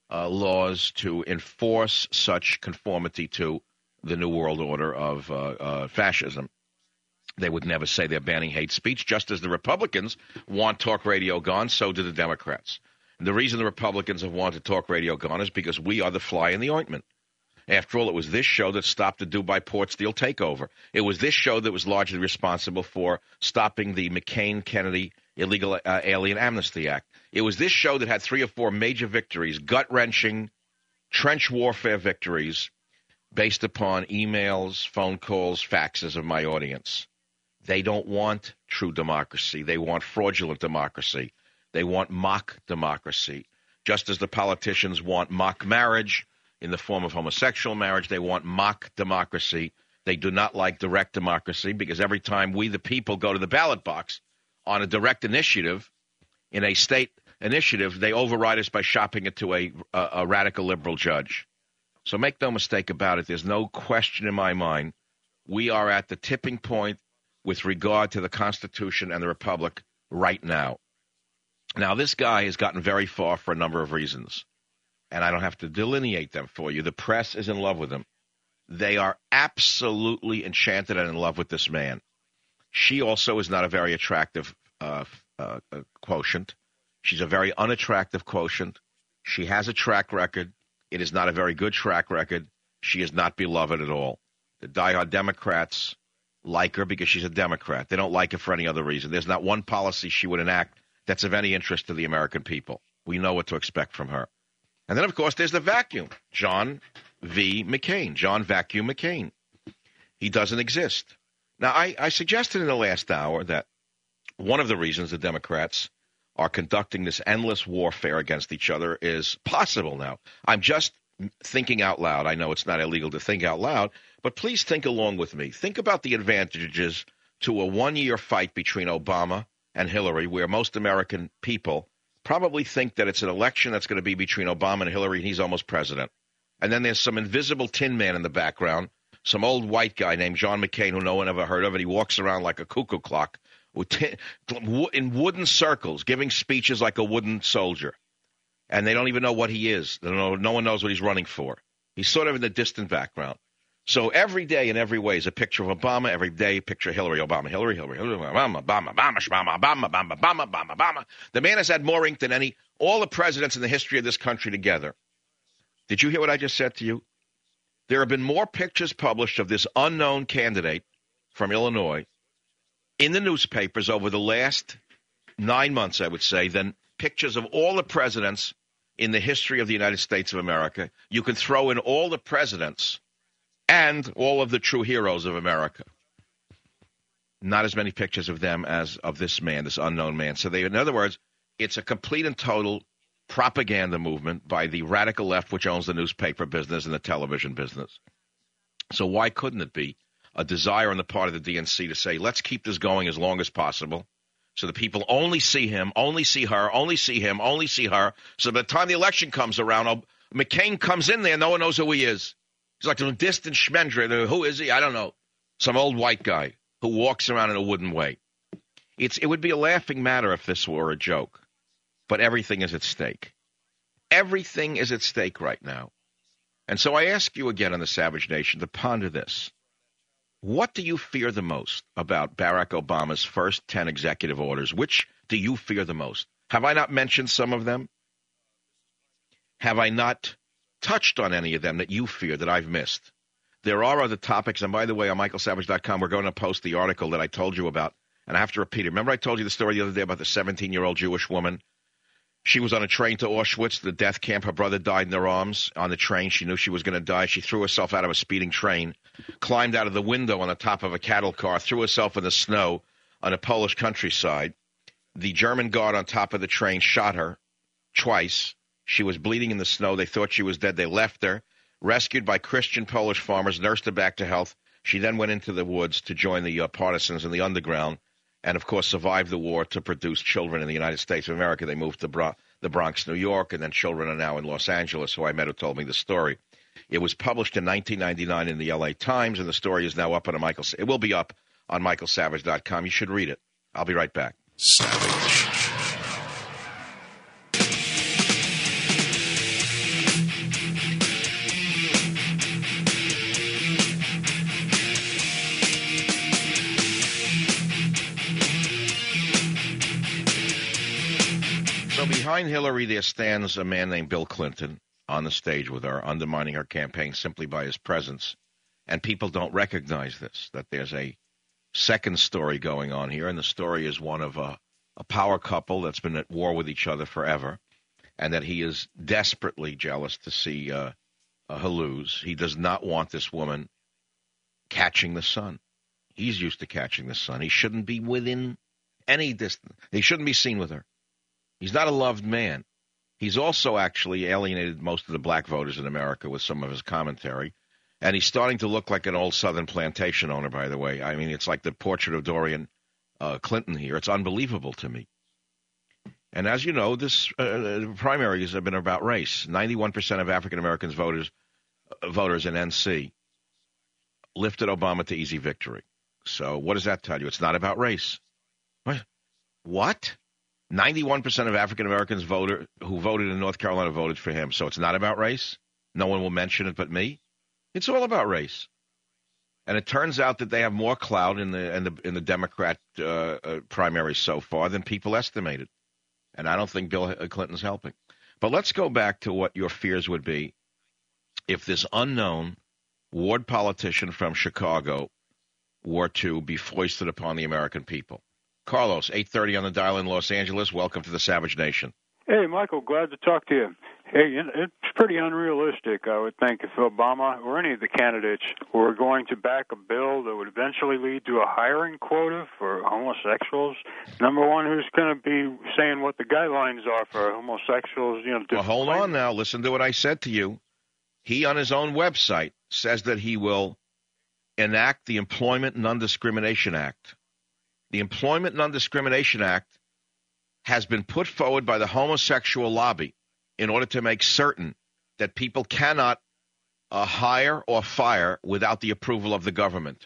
laws to enforce such conformity to the New World Order of fascism. They would never say they're banning hate speech. Just as the Republicans want talk radio gone, so do the Democrats. And the reason the Republicans have wanted talk radio gone is because we are the fly in the ointment. After all, it was this show that stopped the Dubai Port Steel takeover. It was this show that was largely responsible for stopping the McCain-Kennedy Illegal Alien Amnesty Act. It was this show that had 3 or 4 major victories, gut-wrenching, trench warfare victories, based upon emails, phone calls, faxes of my audience. They don't want true democracy. They want fraudulent democracy. They want mock democracy. Just as the politicians want mock marriage in the form of homosexual marriage, they want mock democracy. They do not like direct democracy because every time we, the people, go to the ballot box on a direct initiative, in a state initiative, they override us by shopping it to a radical liberal judge. So make no mistake about it. There's no question in my mind. We are at the tipping point with regard to the Constitution and the Republic right now. Now, this guy has gotten very far for a number of reasons, and I don't have to delineate them for you. The press is in love with him. They are absolutely enchanted and in love with this man. She also is not a very attractive quotient. She's a very unattractive quotient. She has a track record. It is not a very good track record. She is not beloved at all. The diehard Democrats like her because she's a Democrat. They don't like her for any other reason. There's not one policy she would enact that's of any interest to the American people. We know what to expect from her. And then, of course, there's the vacuum, John V. McCain, John Vacuum McCain. He doesn't exist. Now, I suggested in the last hour that one of the reasons the Democrats are conducting this endless warfare against each other is possible now. I'm just thinking out loud. I know it's not illegal to think out loud, but please think along with me. Think about the advantages to a one-year fight between Obama and Hillary, where most American people probably think that it's an election that's going to be between Obama and Hillary, and he's almost president. And then there's some invisible tin man in the background, some old white guy named John McCain who no one ever heard of, and he walks around like a cuckoo clock in wooden circles, giving speeches like a wooden soldier. And they don't even know what he is. No one knows what he's running for. He's sort of in the distant background. So every day in every way is a picture of Obama. Every day a picture of Hillary, Obama, Hillary, Obama, Obama. The man has had more ink than all the presidents in the history of this country together. Did you hear what I just said to you? There have been more pictures published of this unknown candidate from Illinois in the newspapers over the last 9 months, I would say, than pictures of all the presidents in the history of the United States of America. You can throw in all the presidents and all of the true heroes of America. Not as many pictures of them as of this man, this unknown man. So in other words, it's a complete and total propaganda movement by the radical left, which owns the newspaper business and the television business. So why couldn't it be a desire on the part of the DNC to say, let's keep this going as long as possible, so that people only see him, only see her, only see him, only see her. So by the time the election comes around, McCain comes in there, no one knows who he is. He's like a distant schmendra. Who is he? I don't know. Some old white guy who walks around in a wooden way. It would be a laughing matter if this were a joke. But everything is at stake. Everything is at stake right now. And so I ask you again on the Savage Nation to ponder this. What do you fear the most about Barack Obama's first 10 executive orders? Which do you fear the most? Have I not mentioned some of them? Have I not touched on any of them that you fear that I've missed? There are other topics. And by the way, on michaelsavage.com, we're going to post the article that I told you about. And I have to repeat it. Remember I told you the story the other day about the 17-year-old Jewish woman? She was on a train to Auschwitz, the death camp. Her brother died in her arms on the train. She knew she was going to die. She threw herself out of a speeding train, climbed out of the window on the top of a cattle car, threw herself in the snow on a Polish countryside. The German guard on top of the train shot her twice. She was bleeding in the snow. They thought she was dead. They left her, rescued by Christian Polish farmers, nursed her back to health. She then went into the woods to join the partisans in the underground, and, of course, survived the war to produce children in the United States of America. They moved to the Bronx, New York, and then children are now in Los Angeles, who I met who told me the story. It was published in 1999 in the L.A. Times, and the story is now up on it will be up on michaelsavage.com. You should read it. I'll be right back. Savage. So behind Hillary, there stands a man named Bill Clinton on the stage with her, undermining her campaign simply by his presence. And people don't recognize this, that there's a second story going on here. And the story is one of a power couple that's been at war with each other forever, and that he is desperately jealous to see her lose. He does not want this woman catching the sun. He's used to catching the sun. He shouldn't be within any distance. He shouldn't be seen with her. He's not a loved man. He's also actually alienated most of the black voters in America with some of his commentary. And he's starting to look like an old Southern plantation owner, by the way. I mean, it's like the portrait of Dorian Clinton here. It's unbelievable to me. And as you know, this primaries have been about race. 91% of African-Americans voters in NC lifted Obama to easy victory. So what does that tell you? It's not about race. What? 91% of African-Americans who voted in North Carolina voted for him. So it's not about race? No one will mention it but me? It's all about race. And it turns out that they have more clout in the Democrat primaries so far than people estimated. And I don't think Bill Clinton's helping. But let's go back to what your fears would be if this unknown ward politician from Chicago were to be foisted upon the American people. Carlos, 8:30 on the dial in Los Angeles. Welcome to the Savage Nation. Hey, Michael, glad to talk to you. Hey, it's pretty unrealistic, I would think, if Obama or any of the candidates were going to back a bill that would eventually lead to a hiring quota for homosexuals. Number one, who's going to be saying what the guidelines are for homosexuals? Well, hold on now. Listen to what I said to you. He, on his own website, says that he will enact the Employment Non-Discrimination Act. The Employment Non-Discrimination Act has been put forward by the homosexual lobby in order to make certain that people cannot hire or fire without the approval of the government.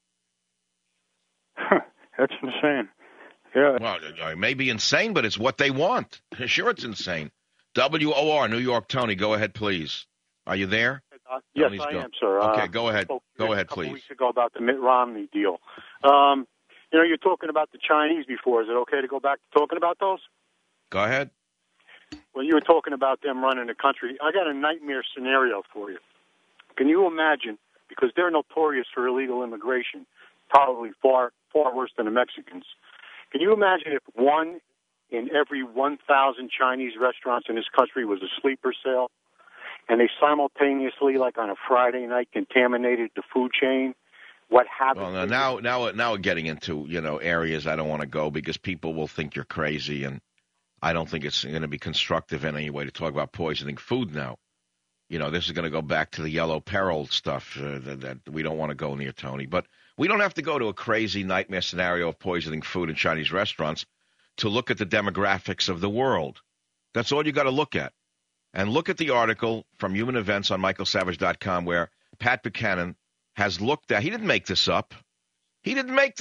That's insane. Yeah. Well, it may be insane, but it's what they want. Sure, it's insane. WOR, New York, Tony, go ahead, please. Are you there? Yes, I am, sir. Okay, go ahead. Go ahead, please. A couple weeks ago about the Mitt Romney deal. You're talking about the Chinese before. Is it okay to go back to talking about those? Go ahead. When you were talking about them running the country, I got a nightmare scenario for you. Can you imagine, because they're notorious for illegal immigration, probably far worse than the Mexicans. Can you imagine if one in every 1,000 Chinese restaurants in this country was a sleeper cell, and they simultaneously, like on a Friday night, contaminated the food chain? What happened? Well, now we're getting into areas I don't want to go because people will think you're crazy, and I don't think it's going to be constructive in any way to talk about poisoning food now. This is going to go back to the yellow peril stuff that we don't want to go near, Tony. But we don't have to go to a crazy nightmare scenario of poisoning food in Chinese restaurants to look at the demographics of the world. That's all you got to look at. And look at the article from Human Events on michaelsavage.com where Pat Buchanan has looked at. He didn't make this up. He didn't make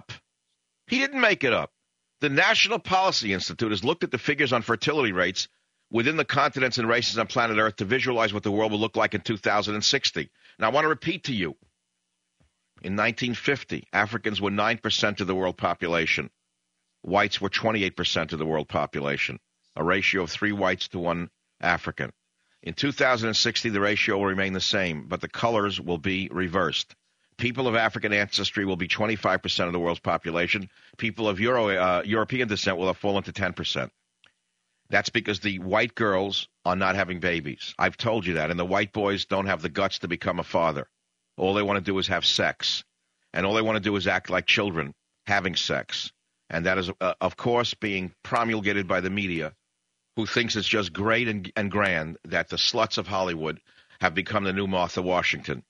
it up. The National Policy Institute has looked at the figures on fertility rates within the continents and races on planet Earth to visualize what the world will look like in 2060. Now, I want to repeat to you. In 1950, Africans were 9% of the world population. Whites were 28% of the world population, a ratio of 3 whites to 1 African. In 2060, the ratio will remain the same, but the colors will be reversed. People of African ancestry will be 25% of the world's population. People of European descent will have fallen to 10%. That's because the white girls are not having babies. I've told you that. And the white boys don't have the guts to become a father. All they want to do is have sex. And all they want to do is act like children having sex. And that is, of course, being promulgated by the media, who thinks it's just great and grand that the sluts of Hollywood have become the new Martha Washington.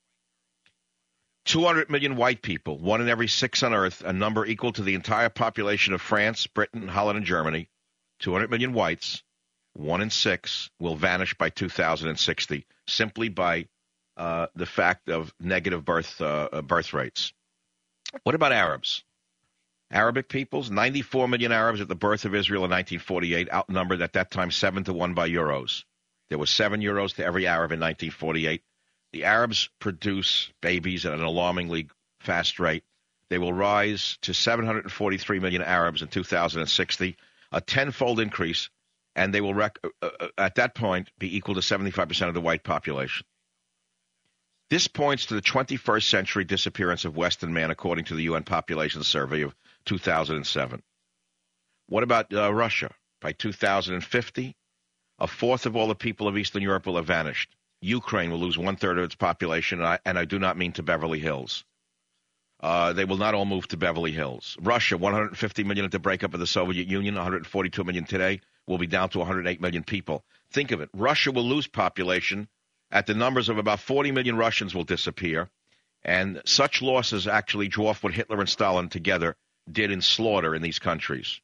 200 million white people, 1 in every 6 on Earth, a number equal to the entire population of France, Britain, Holland, and Germany. 200 million whites, 1 in 6, will vanish by 2060 simply by the fact of negative birth rates. What about Arabs? Arabic peoples, 94 million Arabs at the birth of Israel in 1948, outnumbered at that time 7-1 by Euros. There were 7 Euros to every Arab in 1948. The Arabs produce babies at an alarmingly fast rate. They will rise to 743 million Arabs in 2060, a tenfold increase, and they will, at that point, be equal to 75% of the white population. This points to the 21st century disappearance of Western man, according to the UN Population Survey of 2007. What about Russia? By 2050, a fourth of all the people of Eastern Europe will have vanished. Ukraine will lose 1/3 of its population, and I do not mean to Beverly Hills. They will not all move to Beverly Hills. Russia, 150 million at the breakup of the Soviet Union, 142 million today, will be down to 108 million people. Think of it. Russia will lose population. At the numbers of about 40 million Russians will disappear. And such losses actually dwarf what Hitler and Stalin together did in slaughter in these countries.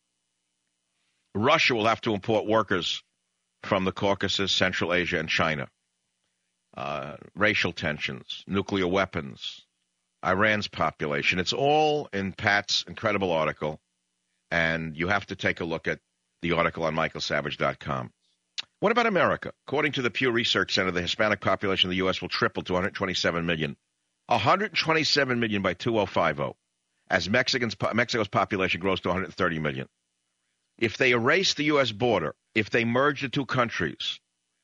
Russia will have to import workers from the Caucasus, Central Asia, and China. Racial tensions, nuclear weapons, Iran's population. It's all in Pat's incredible article, and you have to take a look at the article on michaelsavage.com. What about America? According to the Pew Research Center, the Hispanic population of the U.S. will triple to 127 million. 127 million by 2050, as Mexico's population grows to 130 million. If they erase the U.S. border, if they merge the two countries,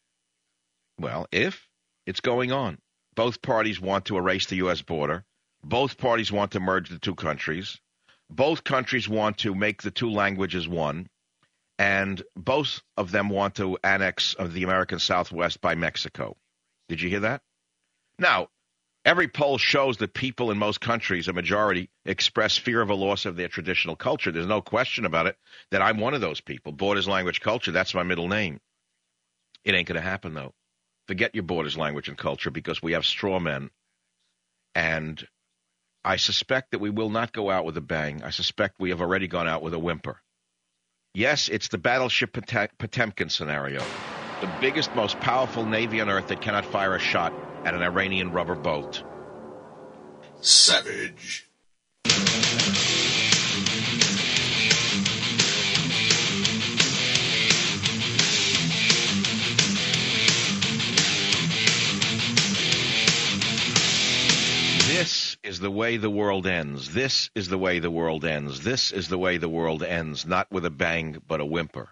well, it's going on. Both parties want to erase the U.S. border. Both parties want to merge the two countries. Both countries want to make the two languages one. And both of them want to annex of the American Southwest by Mexico. Did you hear that? Now, every poll shows that people in most countries, a majority, express fear of a loss of their traditional culture. There's no question about it that I'm one of those people. Borders, language, culture, that's my middle name. It ain't going to happen, though. Forget your borders, language, and culture, because we have straw men. And I suspect that we will not go out with a bang. I suspect we have already gone out with a whimper. Yes, it's the Battleship Potemkin scenario. The biggest, most powerful navy on earth that cannot fire a shot at an Iranian rubber boat. Savage. This is the way the world ends. This is the way the world ends. This is the way the world ends, not with a bang, but a whimper.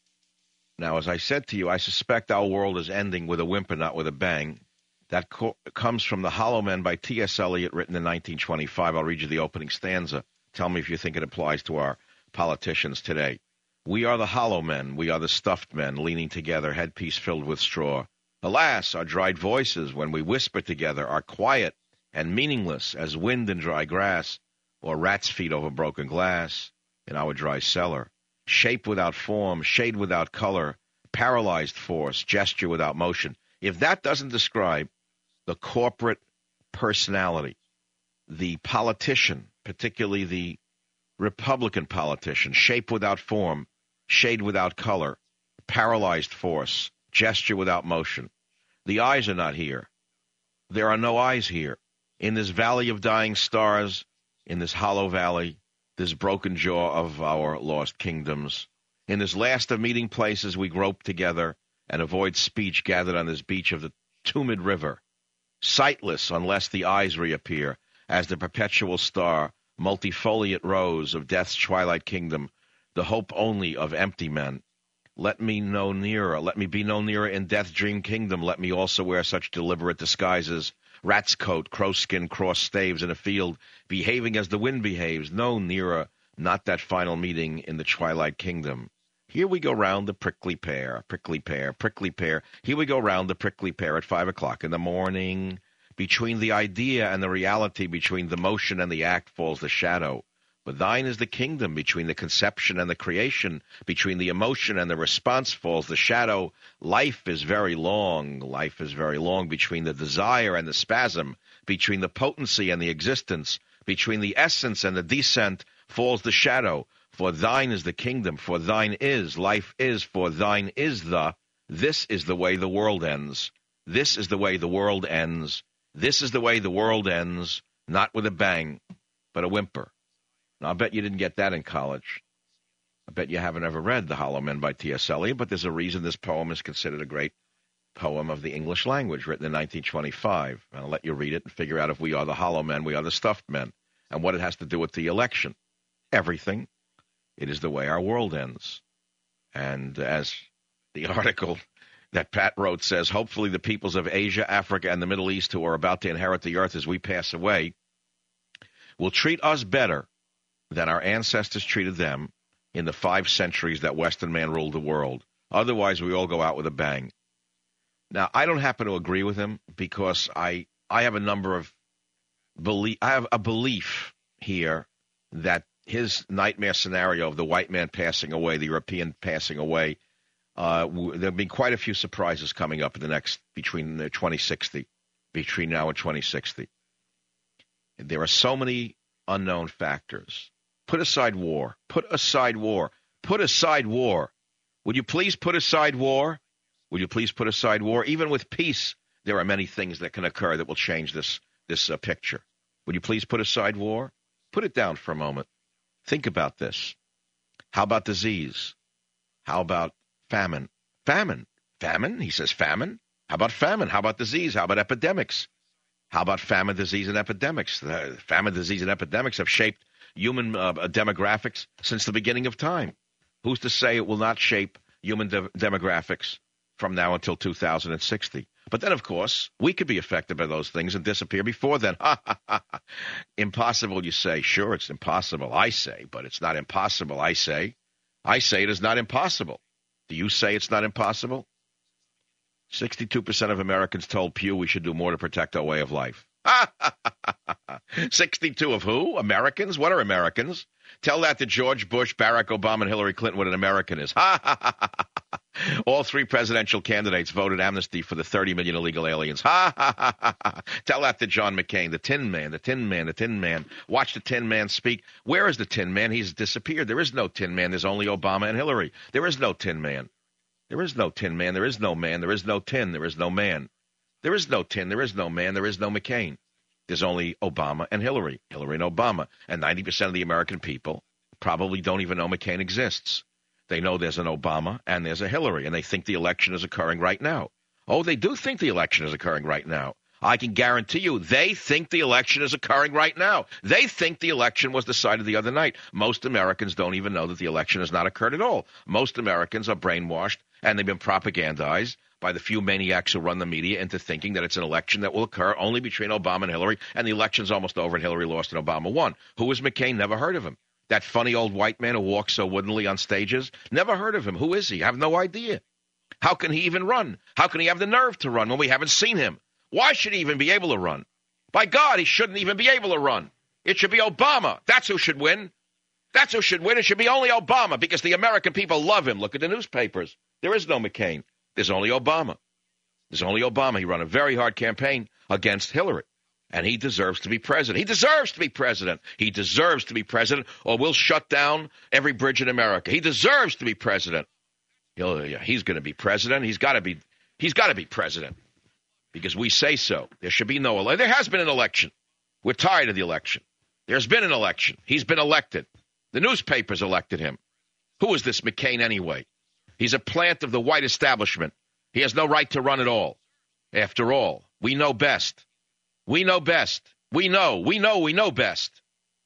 Now, as I said to you, I suspect our world is ending with a whimper, not with a bang. That comes from The Hollow Men by T.S. Eliot, written in 1925. I'll read you the opening stanza. Tell me if you think it applies to our politicians today. We are the hollow men. We are the stuffed men, leaning together, headpiece filled with straw. Alas, our dried voices, when we whisper together, are quiet and meaningless as wind in dry grass, or rat's feet over broken glass in our dry cellar. Shape without form, shade without color, paralyzed force, gesture without motion. If that doesn't describe the corporate personality, the politician, particularly the Republican politician, shape without form, shade without color, paralyzed force, gesture without motion. The eyes are not here. There are no eyes here. In this valley of dying stars, in this hollow valley, this broken jaw of our lost kingdoms, in this last of meeting places we grope together and avoid speech gathered on this beach of the tumid river, sightless unless the eyes reappear, as the perpetual star, multifoliate rose of death's twilight kingdom, the hope only of empty men. Let me be no nearer in death's dream kingdom. Let me also wear such deliberate disguises, rat's coat, crowskin, cross staves in a field, behaving as the wind behaves, no nearer, not that final meeting in the twilight kingdom. Here we go round the prickly pear, prickly pear, prickly pear. Here we go round the prickly pear at 5 o'clock in the morning. Between the idea and the reality, between the motion and the act, falls the shadow. But thine is the kingdom. Between the conception and the creation, between the emotion and the response, falls the shadow. Life is very long. Life is very long. Between the desire and the spasm, between the potency and the existence, between the essence and the descent, falls the shadow. For thine is the kingdom, for thine is, life is, for thine is the. This is the way the world ends. This is the way the world ends. This is the way the world ends, not with a bang, but a whimper. Now, I'll bet you didn't get that in college. I bet you haven't ever read The Hollow Men by T.S. Eliot, but there's a reason this poem is considered a great poem of the English language, written in 1925. I'll let you read it and figure out if we are the hollow men, we are the stuffed men, and what it has to do with the election. Everything. It is the way our world ends. And as the article that Pat wrote says, hopefully the peoples of Asia, Africa, and the Middle East who are about to inherit the earth as we pass away will treat us better than our ancestors treated them in the 5 centuries that Western man ruled the world. Otherwise, we all go out with a bang. Now, I don't happen to agree with him because I have a number of I have a belief here that his nightmare scenario of the white man passing away, the European passing away, there have been quite a few surprises coming up in the next, between now and 2060. There are so many unknown factors. Put aside war. Put aside war. Put aside war. Would you please put aside war? Would you please put aside war? Even with peace, there are many things that can occur that will change this picture. Would you please put aside war? Put it down for a moment. Think about this. How about disease? How about famine? Famine. Famine? He says famine. How about famine? How about disease? How about epidemics? How about famine, disease, and epidemics? Famine, disease, and epidemics have shaped human demographics since the beginning of time. Who's to say it will not shape human demographics from now until 2060? But then, of course, we could be affected by those things and disappear before then. Impossible, you say. Sure, it's impossible, I say, but it's not impossible, I say. I say it is not impossible. Do you say it's not impossible? 62% of Americans told Pew we should do more to protect our way of life. 62 of who? Americans? What are Americans? Tell that to George Bush, Barack Obama, and Hillary Clinton what an American is. All three presidential candidates voted amnesty for the 30 million illegal aliens. Ha, ha, ha, ha, ha. Tell that to John McCain, the Tin Man, the Tin Man, the Tin Man. Watch the Tin Man speak. Where is the Tin Man? He's disappeared. There is no Tin Man. There's only Obama and Hillary. There is no Tin Man. There is no Tin Man. There is no man. There is no tin. There is no man. There is no tin. There is no man. There is no McCain. There's only Obama and Hillary. Hillary and Obama. And 90% of the American people probably don't even know McCain exists. They know there's an Obama and there's a Hillary, and they think the election is occurring right now. Oh, they do think the election is occurring right now. I can guarantee you they think the election is occurring right now. They think the election was decided the other night. Most Americans don't even know that the election has not occurred at all. Most Americans are brainwashed, and they've been propagandized by the few maniacs who run the media into thinking that it's an election that will occur only between Obama and Hillary, and the election's almost over and Hillary lost and Obama won. Who was McCain? Never heard of him. That funny old white man who walks so woodenly on stages? Never heard of him. Who is he? I have no idea. How can he even run? How can he have the nerve to run when we haven't seen him? Why should he even be able to run? By God, he shouldn't even be able to run. It should be Obama. That's who should win. That's who should win. It should be only Obama because the American people love him. Look at the newspapers. There is no McCain. There's only Obama. There's only Obama. He ran a very hard campaign against Hillary, and he deserves to be president. He deserves to be president. He deserves to be president, or we'll shut down every bridge in America. He deserves to be president. He's going to be president. He's got to be president because we say so. There should be no election. There has been an election. We're tired of the election. There's been an election. He's been elected. The newspapers elected him. Who is this McCain anyway? He's a plant of the white establishment. He has no right to run at all. After all, we know best. We know best. We know best.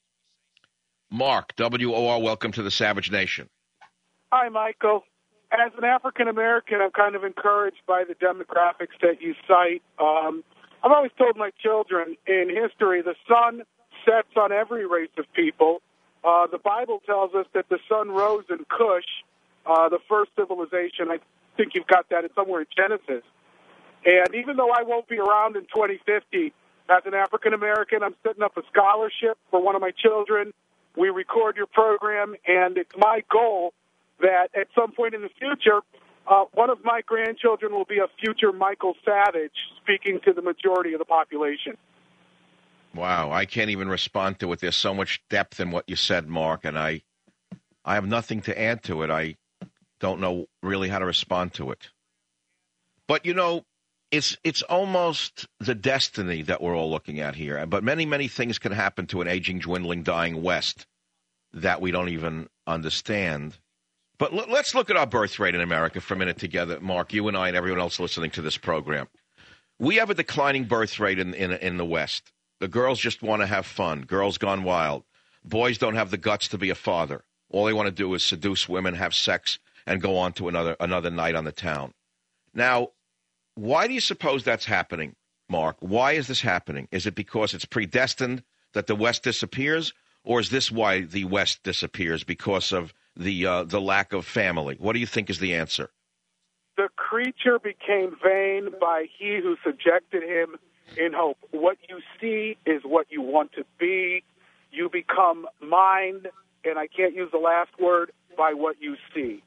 Mark, WOR, welcome to the Savage Nation. Hi, Michael. As an African-American, I'm kind of encouraged by the demographics that you cite. I've always told my children, in history, the sun sets on every race of people. The Bible tells us that the sun rose in Cush, the first civilization. I think you've got that. It's somewhere in Genesis. And even though I won't be around in 2050, as an African-American, I'm setting up a scholarship for one of my children. We record your program, and it's my goal that at some point in the future, one of my grandchildren will be a future Michael Savage speaking to the majority of the population. Wow, I can't even respond to it. There's so much depth in what you said, Mark, and I have nothing to add to it. I don't know really how to respond to it. But, you know, it's almost the destiny that we're all looking at here. But many, many things can happen to an aging, dwindling, dying West that we don't even understand. But let's look at our birth rate in America for a minute together, Mark, you and I and everyone else listening to this program. We have a declining birth rate in the West. The girls just want to have fun. Girls gone wild. Boys don't have the guts to be a father. All they want to do is seduce women, have sex, and go on to another night on the town. Now, why do you suppose that's happening, Mark? Why is this happening? Is it because it's predestined that the West disappears, or is this why the West disappears, because of the lack of family? What do you think is the answer? The creature became vain by he who subjected him in hope. What you see is what you want to be. You become mind, and I can't use the last word, by what you see.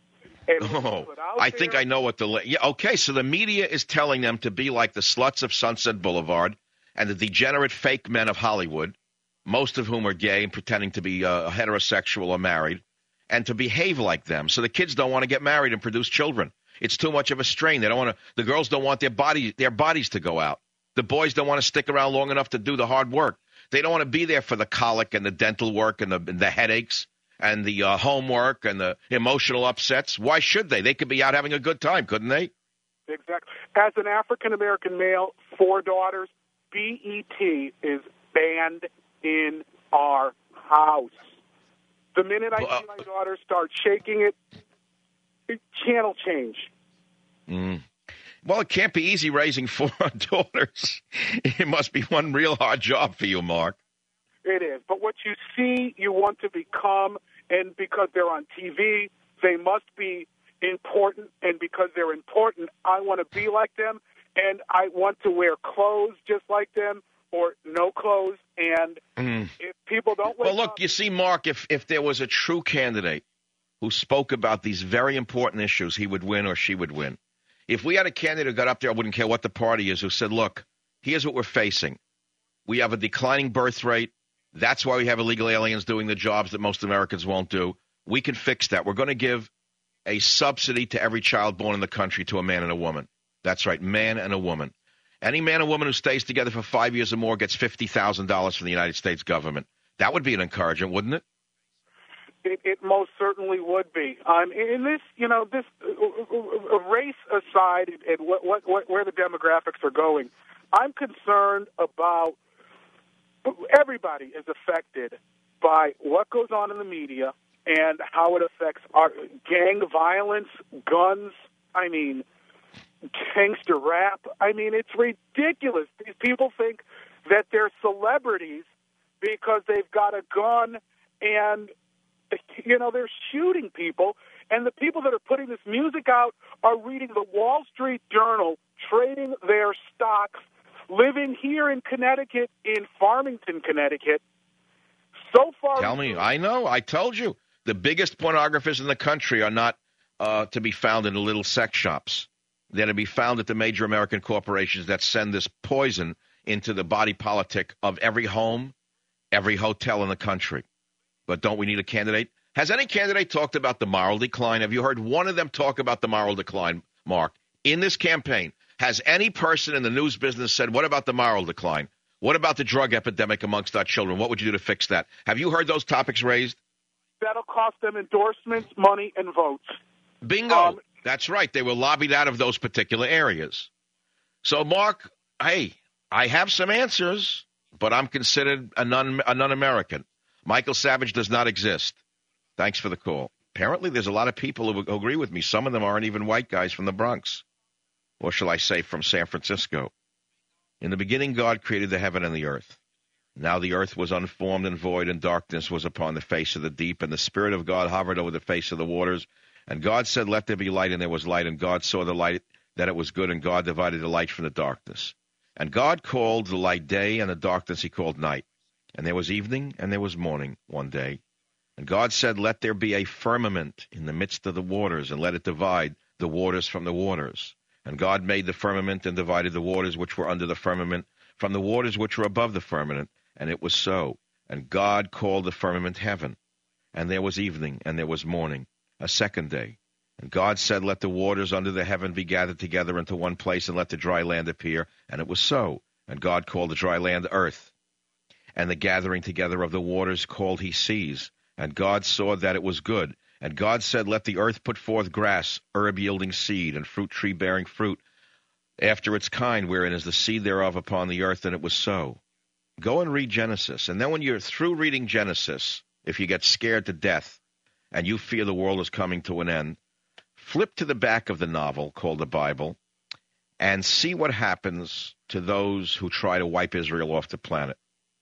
I think I know what okay, so the media is telling them to be like the sluts of Sunset Boulevard and the degenerate fake men of Hollywood, most of whom are gay and pretending to be heterosexual or married, and to behave like them. So the kids don't want to get married and produce children. It's too much of a strain. They don't want to. The girls don't want their bodies to go out. The boys don't want to stick around long enough to do the hard work. They don't want to be there for the colic and the dental work and the headaches and the homework and the emotional upsets. Why should they? They could be out having a good time, couldn't they? Exactly. As an African-American male, 4 daughters, BET is banned in our house. The minute I see my daughter start shaking it, channel change. Well, it can't be easy raising 4 daughters. It must be one real hard job for you, Mark. It is. But what you see, you want to become, and because they're on TV, they must be important, and because they're important, I want to be like them, and I want to wear clothes just like them, or no clothes, and if people don't wake Well, look, you see, Mark, if there was a true candidate who spoke about these very important issues, he would win or she would win. If we had a candidate who got up there, I wouldn't care what the party is, who said, look, here's what we're facing. We have a declining birth rate. That's why we have illegal aliens doing the jobs that most Americans won't do. We can fix that. We're going to give a subsidy to every child born in the country to a man and a woman. That's right, man and a woman. Any man or woman who stays together for 5 years or more gets $50,000 from the United States government. That would be an encouragement, wouldn't it? It most certainly would be. In this, this race aside, and where the demographics are going, I'm concerned about everybody is affected by what goes on in the media and how it affects our gang violence, guns. I mean, gangster rap. I mean, it's ridiculous. These people think that they're celebrities because they've got a gun and, they're shooting people. And the people that are putting this music out are reading the Wall Street Journal, trading their stocks, living here in Connecticut, in Farmington, Connecticut. So far... Tell me. I know. I told you. The biggest pornographers in the country are not to be found in the little sex shops. They're to be found at the major American corporations that send this poison into the body politic of every home, every hotel in the country. But don't we need a candidate? Has any candidate talked about the moral decline? Have you heard one of them talk about the moral decline, Mark? In this campaign, has any person in the news business said, what about the moral decline? What about the drug epidemic amongst our children? What would you do to fix that? Have you heard those topics raised? That'll cost them endorsements, money, and votes. Bingo. That's right. They were lobbied out of those particular areas. So, Mark, hey, I have some answers, but I'm considered a non-American. Michael Savage does not exist. Thanks for the call. Apparently, there's a lot of people who agree with me. Some of them aren't even white guys from the Bronx. Or shall I say from San Francisco. In the beginning, God created the heaven and the earth. Now the earth was unformed and void, and darkness was upon the face of the deep, and the Spirit of God hovered over the face of the waters. And God said, let there be light, and there was light. And God saw the light, that it was good, and God divided the light from the darkness. And God called the light day, and the darkness he called night. And there was evening, and there was morning one day. And God said, let there be a firmament in the midst of the waters, and let it divide the waters from the waters. And God made the firmament and divided the waters which were under the firmament from the waters which were above the firmament. And it was so. And God called the firmament heaven. And there was evening, and there was morning, a second day. And God said, let the waters under the heaven be gathered together into one place, and let the dry land appear. And it was so. And God called the dry land earth. And the gathering together of the waters called he seas. And God saw that it was good. And God said, let the earth put forth grass, herb yielding seed, and fruit tree bearing fruit, after its kind, wherein is the seed thereof upon the earth. And it was so. Go and read Genesis. And then when you're through reading Genesis, if you get scared to death and you fear the world is coming to an end, flip to the back of the novel called the Bible and see what happens to those who try to wipe Israel off the planet.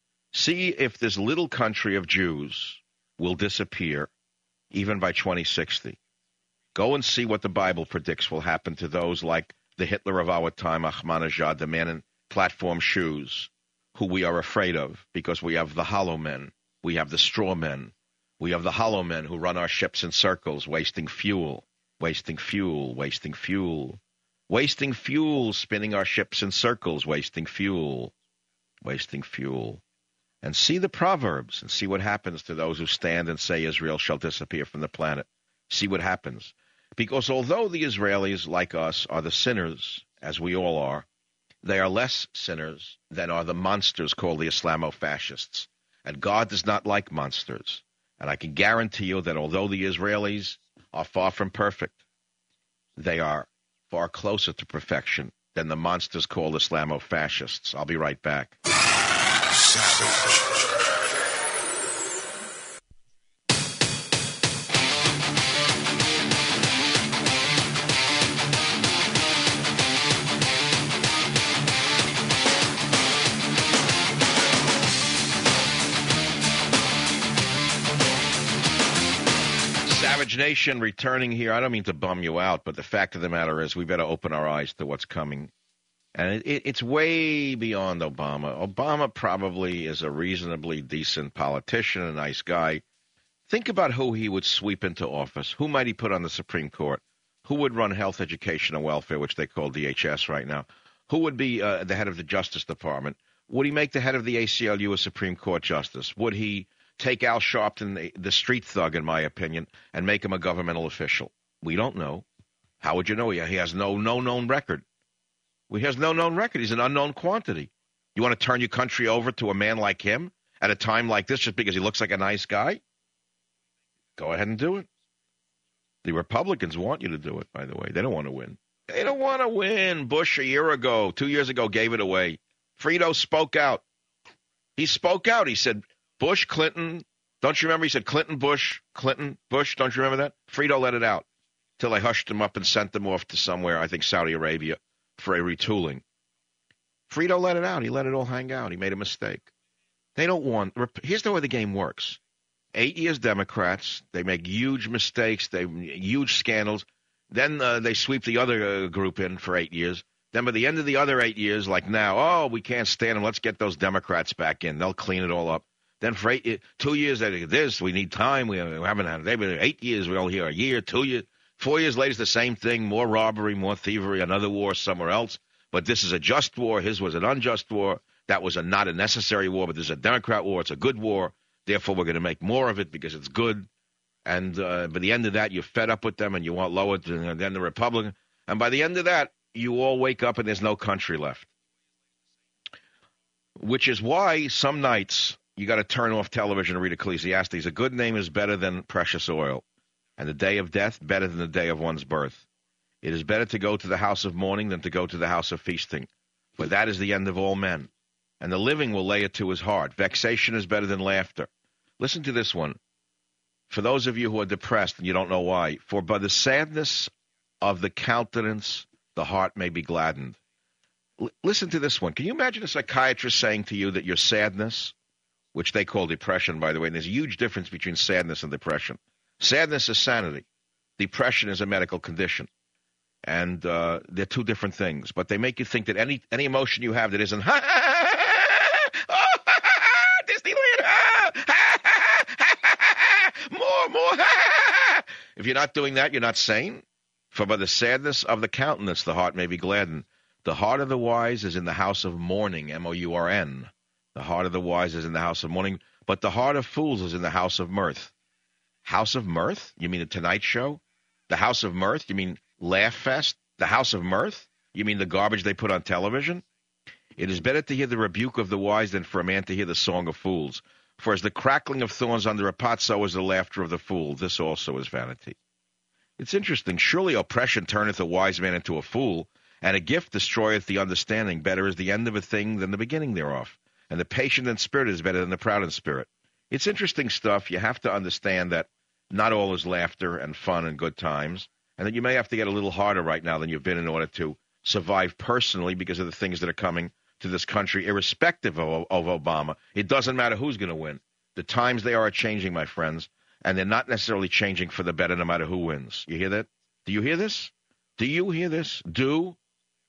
See if this little country of Jews will disappear even by 2060. Go and see what the Bible predicts will happen to those like the Hitler of our time, Ahmadinejad, the man in platform shoes, who we are afraid of because we have the hollow men, we have the straw men, we have the hollow men who run our ships in circles, wasting fuel, wasting fuel, wasting fuel, wasting fuel, spinning our ships in circles, wasting fuel, wasting fuel. And see the Proverbs and see what happens to those who stand and say Israel shall disappear from the planet. See what happens. Because although the Israelis, like us, are the sinners, as we all are, they are less sinners than are the monsters called the Islamo-fascists. And God does not like monsters. And I can guarantee you that although the Israelis are far from perfect, they are far closer to perfection than the monsters called Islamo-fascists. I'll be right back. Savage. Savage Nation returning here. I don't mean to bum you out, but the fact of the matter is we better open our eyes to what's coming. And it's way beyond Obama. Obama probably is a reasonably decent politician, a nice guy. Think about who he would sweep into office. Who might he put on the Supreme Court? Who would run health, education, and welfare, which they call DHS right now? Who would be the head of the Justice Department? Would he make the head of the ACLU a Supreme Court justice? Would he take Al Sharpton, the street thug, in my opinion, and make him a governmental official? We don't know. How would you know? He has no known record. He has no known record. He's an unknown quantity. You want to turn your country over to a man like him at a time like this just because he looks like a nice guy? Go ahead and do it. The Republicans want you to do it, by the way. They don't want to win. They don't want to win. Bush 2 years ago, gave it away. Frito spoke out. He spoke out. He said, Bush, Clinton. Don't you remember? He said Clinton, Bush, Bush. Don't you remember that? Frito let it out till they hushed him up and sent him off to somewhere, I think Saudi Arabia, for a retooling. Frito let it out. He let it all hang out. He made a mistake. They don't want – here's the way the game works. 8 years Democrats. They make huge mistakes. Huge scandals. Then they sweep the other group in for 8 years. Then by the end of the other 8 years, like now, we can't stand them. Let's get those Democrats back in. They'll clean it all up. Then for 2 years, this, we need time. We haven't had it. They've been 8 years. We're all here. A year, 2 years. 4 years later, it's the same thing. More robbery, more thievery, another war somewhere else. But this is a just war. His was an unjust war. That was not a necessary war, but this is a Democrat war. It's a good war. Therefore, we're going to make more of it because it's good. And by the end of that, you're fed up with them and you want lower than the Republican. And by the end of that, you all wake up and there's no country left. Which is why some nights you got to turn off television and read Ecclesiastes. A good name is better than precious oil, and the day of death better than the day of one's birth. It is better to go to the house of mourning than to go to the house of feasting, for that is the end of all men. And the living will lay it to his heart. Vexation is better than laughter. Listen to this one. For those of you who are depressed and you don't know why, for by the sadness of the countenance, the heart may be gladdened. Listen to this one. Can you imagine a psychiatrist saying to you that your sadness, which they call depression, by the way, and there's a huge difference between sadness and depression. Sadness is sanity. Depression is a medical condition. And they're two different things. But they make you think that any emotion you have that isn't, more. If you're not doing that, you're not sane. For by the sadness of the countenance, the heart may be gladdened. The heart of the wise is in the house of mourning, M-O-U-R-N. The heart of the wise is in the house of mourning, but the heart of fools is in the house of mirth. House of mirth? You mean the Tonight Show? The house of mirth? You mean Laugh Fest? The house of mirth? You mean the garbage they put on television? It is better to hear the rebuke of the wise than for a man to hear the song of fools. For as the crackling of thorns under a pot, so is the laughter of the fool. This also is vanity. It's interesting. Surely oppression turneth a wise man into a fool, and a gift destroyeth the understanding. Better is the end of a thing than the beginning thereof. And the patient in spirit is better than the proud in spirit. It's interesting stuff. You have to understand that not all is laughter and fun and good times, and that you may have to get a little harder right now than you've been in order to survive personally because of the things that are coming to this country, irrespective of Obama. It doesn't matter who's going to win. The times they are changing, my friends, and they're not necessarily changing for the better no matter who wins. You hear that? Do you hear this? Do you hear this? Do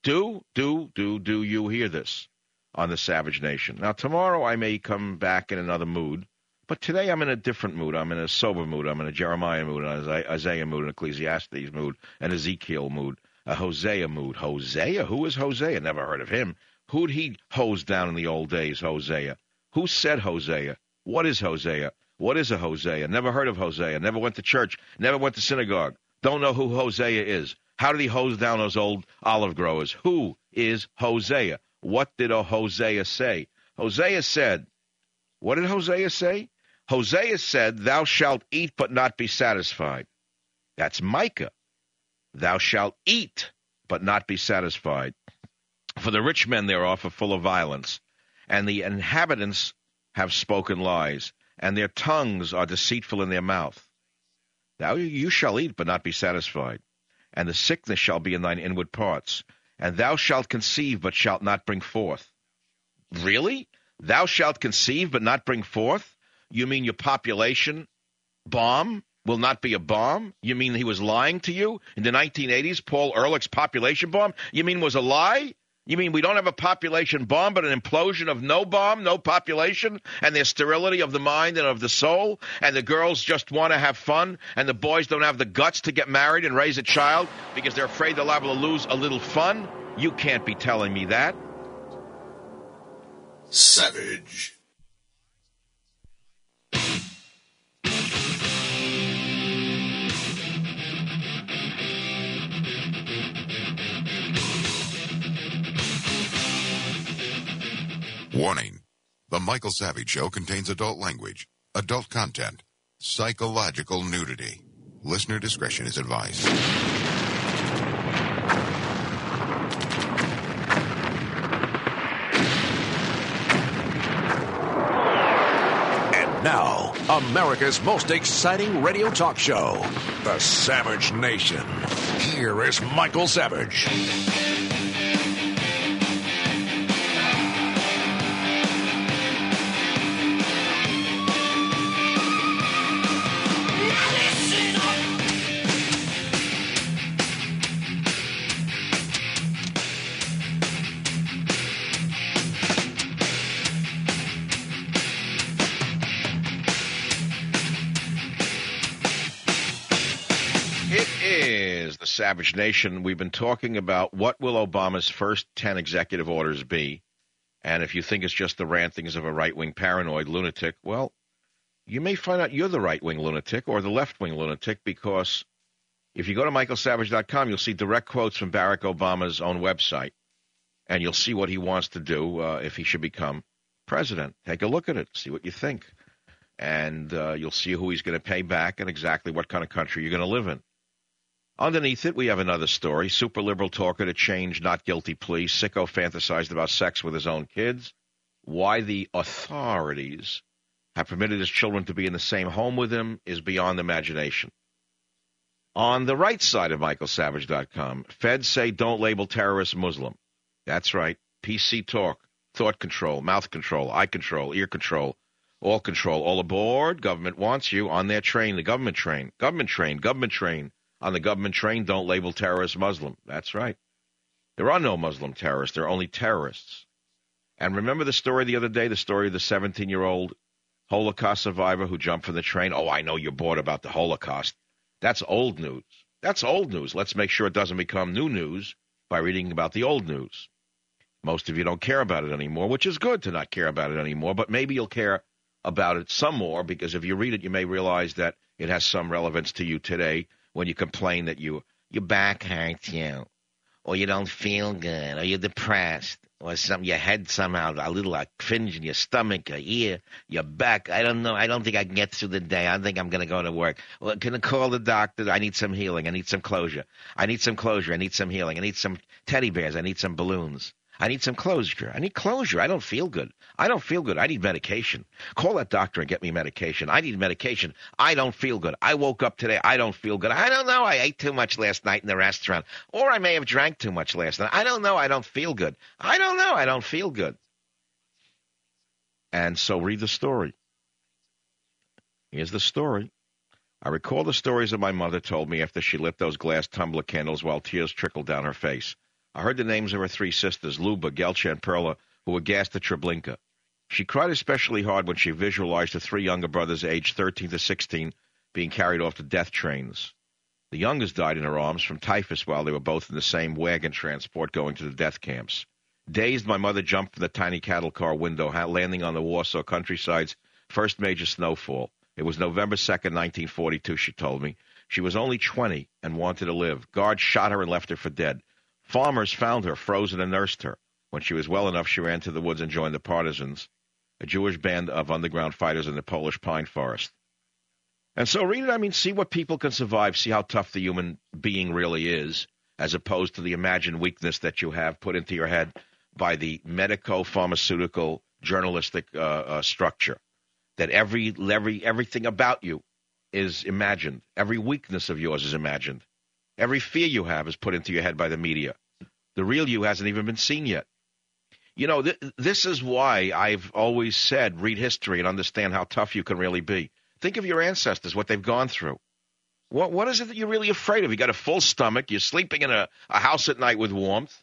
you hear this on the Savage Nation? Now, tomorrow I may come back in another mood, but today I'm in a different mood. I'm in a sober mood. I'm in a Jeremiah mood, an Isaiah mood, an Ecclesiastes mood, an Ezekiel mood, a Hosea mood. Hosea? Who is Hosea? Never heard of him. Who'd he hose down in the old days, Hosea? Who said Hosea? What is Hosea? What is a Hosea? Never heard of Hosea. Never went to church. Never went to synagogue. Don't know who Hosea is. How did he hose down those old olive growers? Who is Hosea? What did a Hosea say? Hosea said, what did Hosea say? Hosea said, thou shalt eat but not be satisfied. That's Micah. Thou shalt eat but not be satisfied. For the rich men thereof are full of violence, and the inhabitants have spoken lies, and their tongues are deceitful in their mouth. You shall eat but not be satisfied, and the sickness shall be in thine inward parts, and thou shalt conceive but shalt not bring forth. Really? Thou shalt conceive but not bring forth? You mean your population bomb will not be a bomb? You mean he was lying to you in the 1980s? Paul Ehrlich's population bomb? You mean was a lie? You mean we don't have a population bomb, but an implosion of no bomb, no population, and there's sterility of the mind and of the soul, and the girls just want to have fun, and the boys don't have the guts to get married and raise a child because they're afraid they're liable to lose a little fun? You can't be telling me that. Savage. Warning. The Michael Savage Show contains adult language, adult content, psychological nudity. Listener discretion is advised. And now, America's most exciting radio talk show, The Savage Nation. Here is Michael Savage. Savage Nation, we've been talking about what will Obama's first 10 executive orders be, and if you think it's just the rantings of a right-wing paranoid lunatic, well, you may find out you're the right-wing lunatic or the left-wing lunatic, because if you go to michaelsavage.com, you'll see direct quotes from Barack Obama's own website, and you'll see what he wants to do if he should become president. Take a look at it, see what you think, and you'll see who he's going to pay back and exactly what kind of country you're going to live in. Underneath it, we have another story. Super liberal talker to change not guilty plea. Sicko fantasized about sex with his own kids. Why the authorities have permitted his children to be in the same home with him is beyond imagination. On the right side of michaelsavage.com, feds say don't label terrorists Muslim. That's right. PC talk, thought control, mouth control, eye control, ear control, all aboard. Government wants you on their train, the government train. Government train. On the government train, don't label terrorists Muslim. That's right. There are no Muslim terrorists. There are only terrorists. And remember the story the other day, the story of the 17-year-old Holocaust survivor who jumped from the train? Oh, I know you're bored about the Holocaust. That's old news. That's old news. Let's make sure it doesn't become new news by reading about the old news. Most of you don't care about it anymore, which is good to not care about it anymore, but maybe you'll care about it some more, because if you read it, you may realize that it has some relevance to you today, when you complain that your back hurts you, or you don't feel good, or you're depressed, or your head somehow, a little twinge in your stomach, your ear, your back. I don't know. I don't think I can get through the day. I don't think I'm going to go to work. Well, can I call the doctor? I need some healing. I need some closure. I need some healing. I need some teddy bears. I need some balloons. I need some closure. I need closure. I don't feel good. I need medication. Call that doctor and get me medication. I need medication. I don't feel good. I woke up today. I don't feel good. I don't know. I ate too much last night in the restaurant. Or I may have drank too much last night. I don't know. I don't feel good. I don't know. I don't feel good. And so read the story. Here's the story. I recall the stories that my mother told me after she lit those glass tumbler candles while tears trickled down her face. I heard the names of her three sisters, Luba, Gelcha, and Perla, who were gassed at Treblinka. She cried especially hard when she visualized the three younger brothers, aged 13 to 16, being carried off to death trains. The youngest died in her arms from typhus while they were both in the same wagon transport going to the death camps. Dazed, my mother jumped from the tiny cattle car window, landing on the Warsaw countryside's first major snowfall. It was November 2nd, 1942, she told me. She was only 20 and wanted to live. Guards shot her and left her for dead. Farmers found her, frozen, and nursed her. When she was well enough, she ran to the woods and joined the Partisans, a Jewish band of underground fighters in the Polish pine forest. And so read it. See what people can survive. See how tough the human being really is, as opposed to the imagined weakness that you have put into your head by the medico-pharmaceutical journalistic structure, that everything about you is imagined. Every weakness of yours is imagined. Every fear you have is put into your head by the media. The real you hasn't even been seen yet. This is why I've always said read history and understand how tough you can really be. Think of your ancestors, what they've gone through. What is it that you're really afraid of? You got a full stomach. You're sleeping in a house at night with warmth.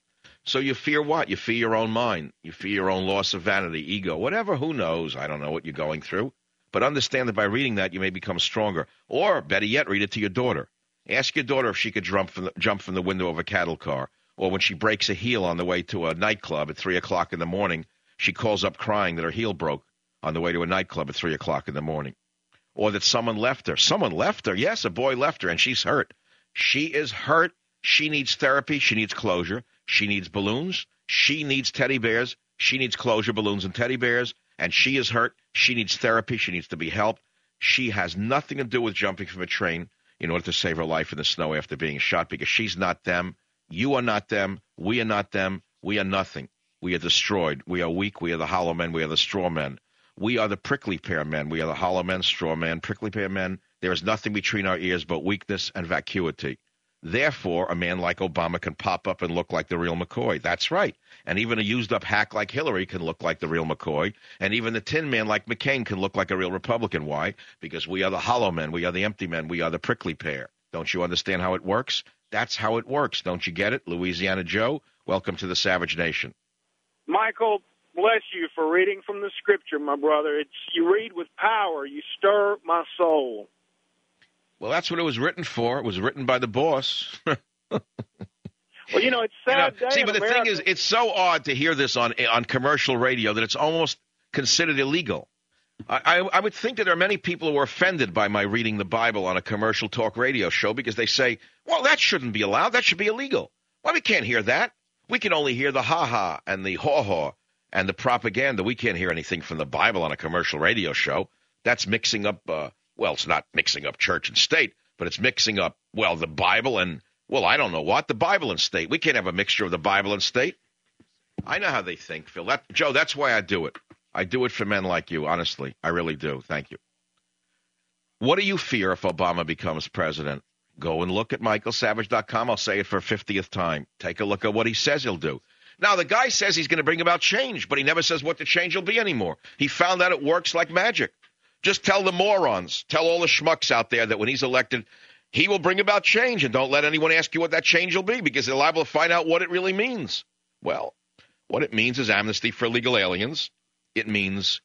So you fear what? You fear your own mind. You fear your own loss of vanity, ego, whatever. Who knows? I don't know what you're going through. But understand that by reading that, you may become stronger. Or, better yet, read it to your daughter. Ask your daughter if she could jump from the window of a cattle car. Or when she breaks a heel on the way to a nightclub at 3 o'clock in the morning, she calls up crying that her heel broke on the way to a nightclub at 3 o'clock in the morning. Or that someone left her. Someone left her. Yes, a boy left her, and she's hurt. She is hurt. She needs therapy. She needs closure. She needs balloons. She needs teddy bears. She needs closure, balloons, and teddy bears. And she is hurt. She needs therapy. She needs to be helped. She has nothing to do with jumping from a train in order to save her life in the snow after being shot, because she's not them. You are not them. We are not them. We are nothing. We are destroyed. We are weak. We are the hollow men. We are the straw men. We are the prickly pear men. We are the hollow men, straw men, prickly pear men. There is nothing between our ears but weakness and vacuity. Therefore, a man like Obama can pop up and look like the real McCoy. That's right. And even a used-up hack like Hillary can look like the real McCoy. And even the tin man like McCain can look like a real Republican. Why? Because we are the hollow men. We are the empty men. We are the prickly pear. Don't you understand how it works? That's how it works. Don't you get it? Louisiana Joe, welcome to the Savage Nation. Michael, bless you for reading from the Scripture, my brother. You read with power. You stir my soul. Well, that's what it was written for. It was written by the boss. Well, it's sad. See, but the thing is, it's so odd to hear this on commercial radio that it's almost considered illegal. I would think that there are many people who are offended by my reading the Bible on a commercial talk radio show because they say, well, that shouldn't be allowed. That should be illegal. Well, we can't hear that. We can only hear the ha-ha and the haw-haw and the propaganda. We can't hear anything from the Bible on a commercial radio show. That's mixing up well, it's not mixing up church and state, but it's mixing up, well, the Bible and, well, I don't know what, the Bible and state. We can't have a mixture of the Bible and state. I know how they think, Phil. Joe, that's why I do it. I do it for men like you, honestly. I really do. Thank you. What do you fear if Obama becomes president? Go and look at michaelsavage.com. I'll say it for a 50th time. Take a look at what he says he'll do. Now, the guy says he's going to bring about change, but he never says what the change will be anymore. He found out it works like magic. Just tell the morons, tell all the schmucks out there that when he's elected, he will bring about change, and don't let anyone ask you what that change will be because they're liable to find out what it really means. Well, what it means is amnesty for illegal aliens. It means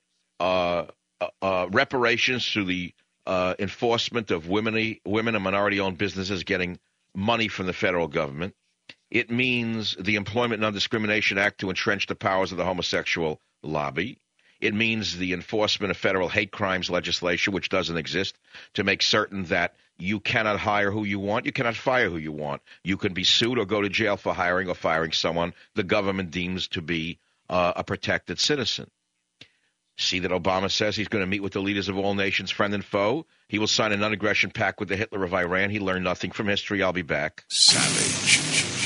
reparations through the enforcement of women and minority-owned businesses getting money from the federal government. It means the Employment Non-Discrimination Act to entrench the powers of the homosexual lobby. It means the enforcement of federal hate crimes legislation, which doesn't exist, to make certain that you cannot hire who you want. You cannot fire who you want. You can be sued or go to jail for hiring or firing someone the government deems to be a protected citizen. See that Obama says he's going to meet with the leaders of all nations, friend and foe. He will sign a non-aggression pact with the Hitler of Iran. He learned nothing from history. I'll be back. Savage.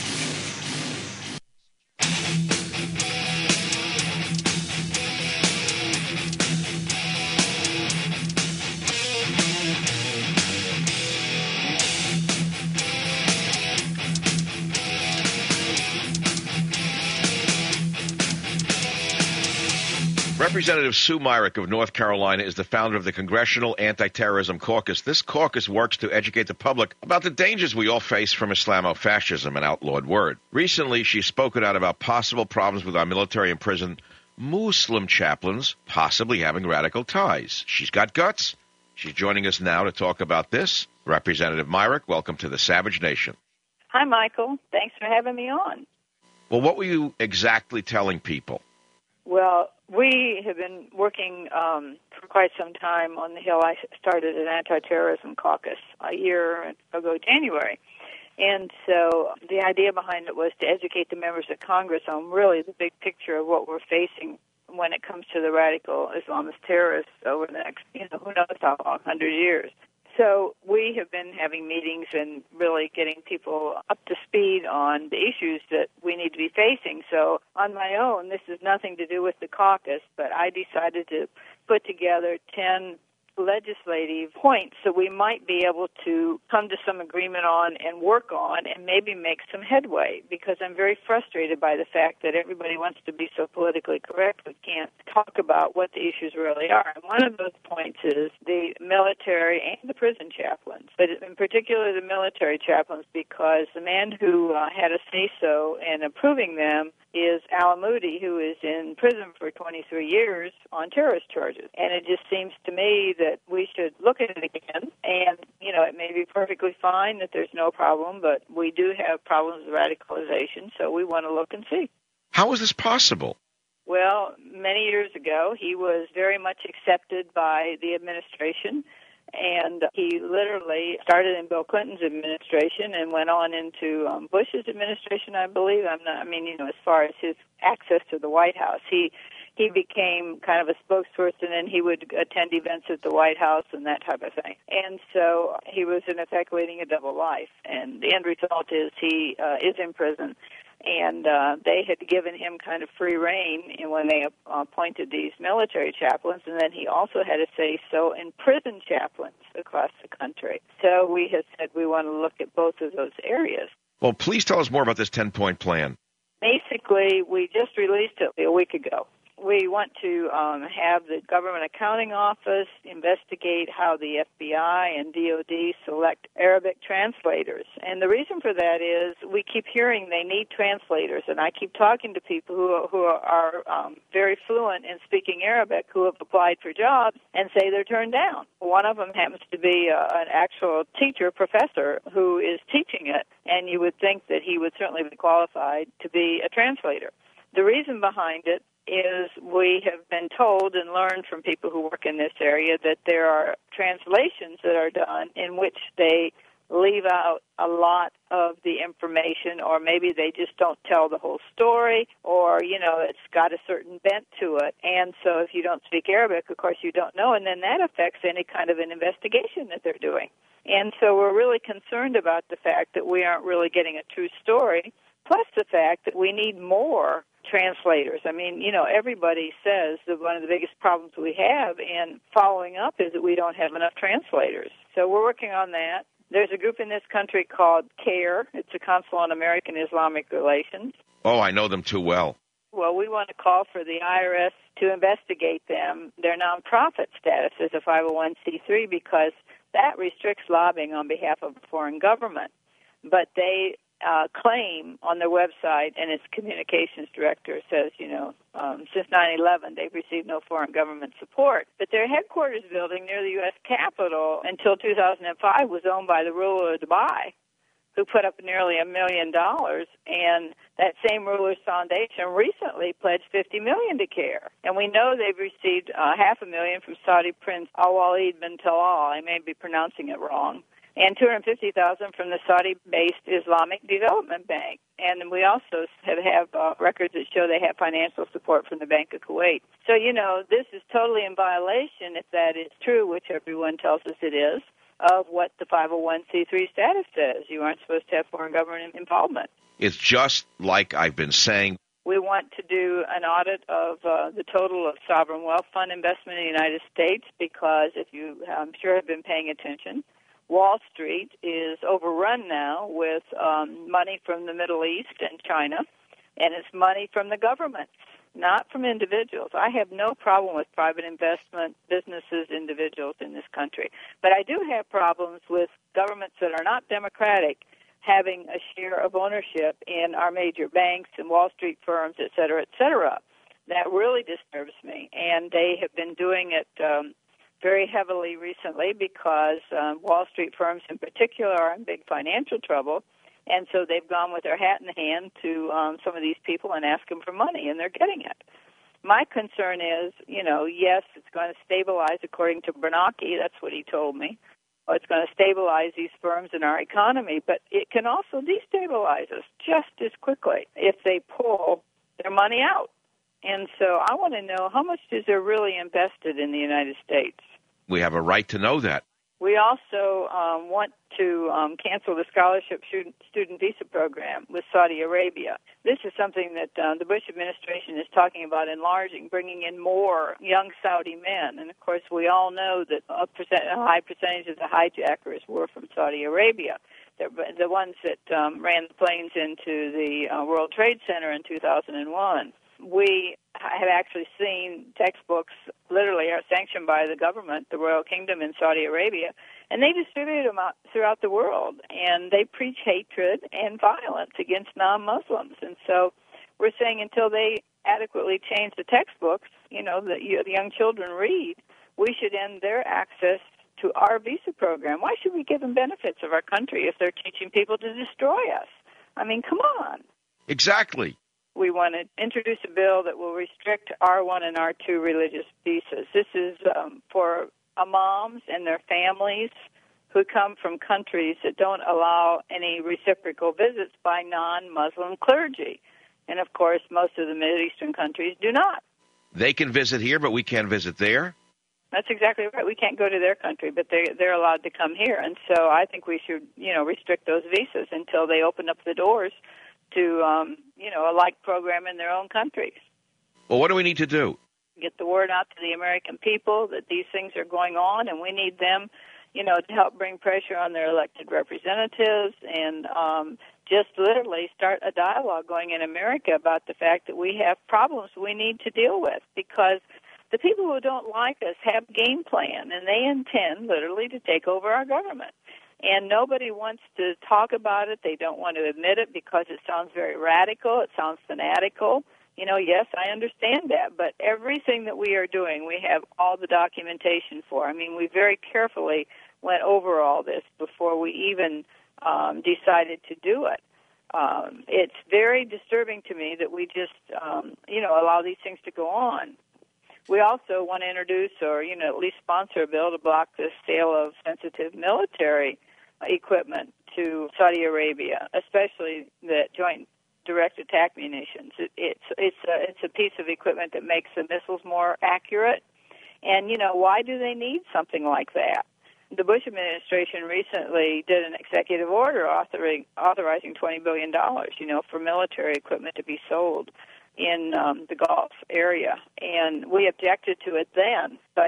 Representative Sue Myrick of North Carolina is the founder of the Congressional Anti-Terrorism Caucus. This caucus works to educate the public about the dangers we all face from Islamofascism, an outlawed word. Recently, she's spoken out about possible problems with our military imprisoned Muslim chaplains possibly having radical ties. She's got guts. She's joining us now to talk about this. Representative Myrick, welcome to the Savage Nation. Hi, Michael. Thanks for having me on. Well, what were you exactly telling people? Well, we have been working for quite some time on the Hill. I started an anti-terrorism caucus a year ago, January. And so the idea behind it was to educate the members of Congress on really the big picture of what we're facing when it comes to the radical Islamist terrorists over the next, who knows how long, 100 years. So we have been having meetings and really getting people up to speed on the issues that we need to be facing. So on my own, this has nothing to do with the caucus, but I decided to put together 10 legislative points that we might be able to come to some agreement on and work on and maybe make some headway, because I'm very frustrated by the fact that everybody wants to be so politically correct we can't talk about what the issues really are. And one of those points is the military and the prison chaplains, but in particular the military chaplains, because the man who had a say-so in approving them is Al Moody, who is in prison for 23 years on terrorist charges. And it just seems to me that we should look at it again. And, it may be perfectly fine that there's no problem, but we do have problems with radicalization, so we want to look and see. How is this possible? Well, many years ago, he was very much accepted by the administration, and he literally started in Bill Clinton's administration and went on into Bush's administration, I believe. As far as his access to the White House, he became kind of a spokesperson, and he would attend events at the White House and that type of thing. And so he was, in effect, leading a double life. And the end result is he is in prison. And they had given him kind of free rein when they appointed these military chaplains, and then he also had a say-so in prison chaplains across the country. So we have said we want to look at both of those areas. Well, please tell us more about this 10-point plan. Basically, we just released it a week ago. We want to have the Government Accounting Office investigate how the FBI and DOD select Arabic translators. And the reason for that is we keep hearing they need translators, and I keep talking to people who are very fluent in speaking Arabic who have applied for jobs and say they're turned down. One of them happens to be an actual teacher, professor, who is teaching it, and you would think that he would certainly be qualified to be a translator. The reason behind it is we have been told and learned from people who work in this area that there are translations that are done in which they leave out a lot of the information, or maybe they just don't tell the whole story, or, it's got a certain bent to it. And so if you don't speak Arabic, of course, you don't know, and then that affects any kind of an investigation that they're doing. And so we're really concerned about the fact that we aren't really getting a true story, plus the fact that we need more translators. Everybody says that one of the biggest problems we have in following up is that we don't have enough translators. So we're working on that. There's a group in this country called CARE. It's a Council on American Islamic Relations. Oh, I know them too well. Well, we want to call for the IRS to investigate them, their nonprofit status as a 501c3, because that restricts lobbying on behalf of a foreign government. But they claim on their website, and its communications director says, since 9/11, they've received no foreign government support. But their headquarters building near the U.S. Capitol until 2005 was owned by the ruler of Dubai, who put up nearly $1 million, and that same ruler's foundation recently pledged $50 million to CARE. And we know they've received $500,000 from Saudi Prince Al-Walid bin Talal. I may be pronouncing it wrong. And $250,000 from the Saudi-based Islamic Development Bank. And we also have records that show they have financial support from the Bank of Kuwait. So, this is totally in violation, if that is true, which everyone tells us it is, of what the 501c3 status says. You aren't supposed to have foreign government involvement. It's just like I've been saying. We want to do an audit of the total of sovereign wealth fund investment in the United States, because if you, I'm sure, have been paying attention, Wall Street is overrun now with money from the Middle East and China, and it's money from the governments, not from individuals. I have no problem with private investment, businesses, individuals in this country. But I do have problems with governments that are not democratic having a share of ownership in our major banks and Wall Street firms, et cetera, et cetera. That really disturbs me, and they have been doing it very heavily recently because Wall Street firms in particular are in big financial trouble, and so they've gone with their hat in the hand to some of these people and asked them for money, and they're getting it. My concern is, yes, it's going to stabilize, according to Bernanke, that's what he told me. It's going to stabilize these firms in our economy, but it can also destabilize us just as quickly if they pull their money out. And so I want to know, how much is there really invested in the United States? We have a right to know that. We also want to cancel the scholarship student visa program with Saudi Arabia. This is something that the Bush administration is talking about enlarging, bringing in more young Saudi men. And, of course, we all know that a high percentage of the hijackers were from Saudi Arabia. They're the ones that ran the planes into the World Trade Center in 2001. We have actually seen textbooks literally are sanctioned by the government, the Royal Kingdom in Saudi Arabia, and they distribute them out throughout the world, and they preach hatred and violence against non-Muslims. And so we're saying until they adequately change the textbooks, that the young children read, we should end their access to our visa program. Why should we give them benefits of our country if they're teaching people to destroy us? I mean, come on. Exactly. We want to introduce a bill that will restrict R1 and R2 religious visas. This is for imams and their families who come from countries that don't allow any reciprocal visits by non-Muslim clergy. And, of course, most of the Middle Eastern countries do not. They can visit here, but we can't visit there? That's exactly right. We can't go to their country, but they're allowed to come here. And so I think we should, restrict those visas until they open up the doors to, a like program in their own countries. Well, what do we need to do? Get the word out to the American people that these things are going on, and we need them, to help bring pressure on their elected representatives and just literally start a dialogue going in America about the fact that we have problems we need to deal with, because the people who don't like us have a game plan, and they intend literally to take over our government. And nobody wants to talk about it. They don't want to admit it because it sounds very radical. It sounds fanatical. Yes, I understand that. But everything that we are doing, we have all the documentation for. I mean, we very carefully went over all this before we even decided to do it. It's very disturbing to me that we just, allow these things to go on. We also want to introduce or, at least sponsor a bill to block the sale of sensitive military equipment to Saudi Arabia, especially the Joint Direct Attack munitions. It's a piece of equipment that makes the missiles more accurate. And, why do they need something like that? The Bush administration recently did an executive order authorizing $20 billion, for military equipment to be sold in the Gulf area, and we objected to it then. But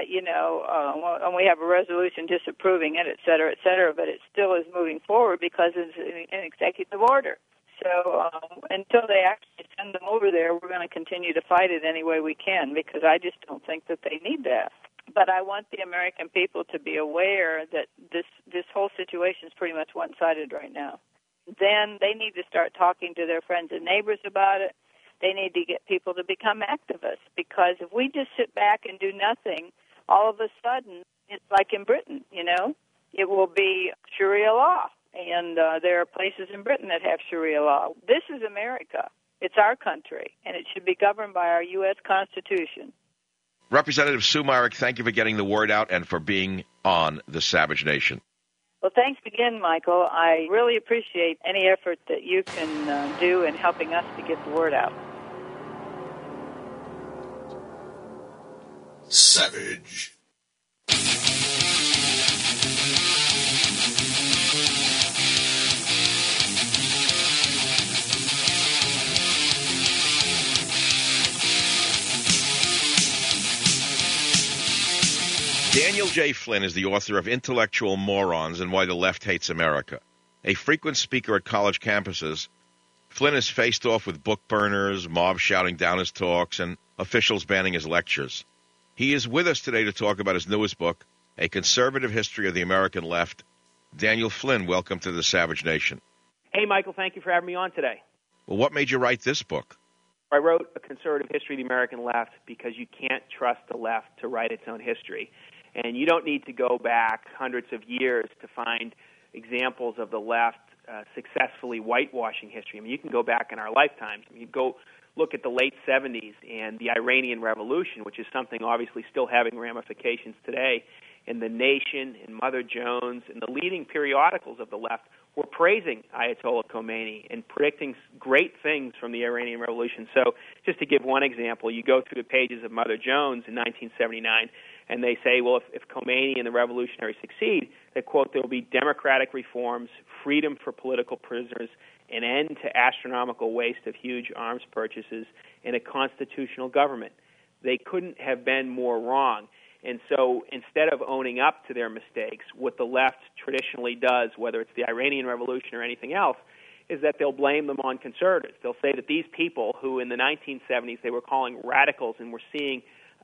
and we have a resolution disapproving it, et cetera, but it still is moving forward because it's an executive order. So until they actually send them over there, we're going to continue to fight it any way we can, because I just don't think that they need that. But I want the American people to be aware that this whole situation is pretty much one-sided right now. Then they need to start talking to their friends and neighbors about it. They need to get people to become activists, because if we just sit back and do nothing, all of a sudden, it's like in Britain, it will be Sharia law. And there are places in Britain that have Sharia law. This is America. It's our country, and it should be governed by our U.S. Constitution. Representative Sue Myrick, thank you for getting the word out and for being on the Savage Nation. Well, thanks again, Michael. I really appreciate any effort that you can do in helping us to get the word out. Savage. Daniel J. Flynn is the author of Intellectual Morons and Why the Left Hates America. A frequent speaker at college campuses, Flynn has faced off with book burners, mobs shouting down his talks, and officials banning his lectures. He is with us today to talk about his newest book, A Conservative History of the American Left. Daniel Flynn, welcome to the Savage Nation. Hey, Michael, thank you for having me on today. Well, what made you write this book? I wrote A Conservative History of the American Left because you can't trust the left to write its own history. And you don't need to go back hundreds of years to find examples of the left successfully whitewashing history. I mean, you can go back in our lifetimes. I mean, you go look at the late 70s and the Iranian Revolution, which is something obviously still having ramifications today. And The Nation and Mother Jones and the leading periodicals of the left were praising Ayatollah Khomeini and predicting great things from the Iranian Revolution. So just to give one example, you go through the pages of Mother Jones in 1979, And they say, well, if Khomeini and the revolutionaries succeed, that, quote, there will be democratic reforms, freedom for political prisoners, an end to astronomical waste of huge arms purchases, and a constitutional government. They couldn't have been more wrong. And so instead of owning up to their mistakes, what the left traditionally does, whether it's the Iranian Revolution or anything else, is that they'll blame them on conservatives. They'll say that these people who in the 1970s they were calling radicals and were seeing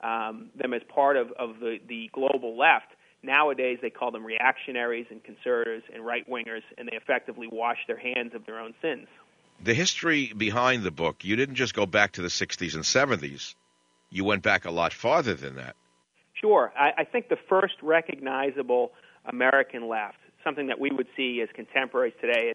them as part of the global left, nowadays they call them reactionaries and conservatives and right-wingers, and they effectively wash their hands of their own sins. The history behind the book, you didn't just go back to the 60s and 70s. You went back a lot farther than that. Sure. I think the first recognizable American left, something that we would see as contemporaries today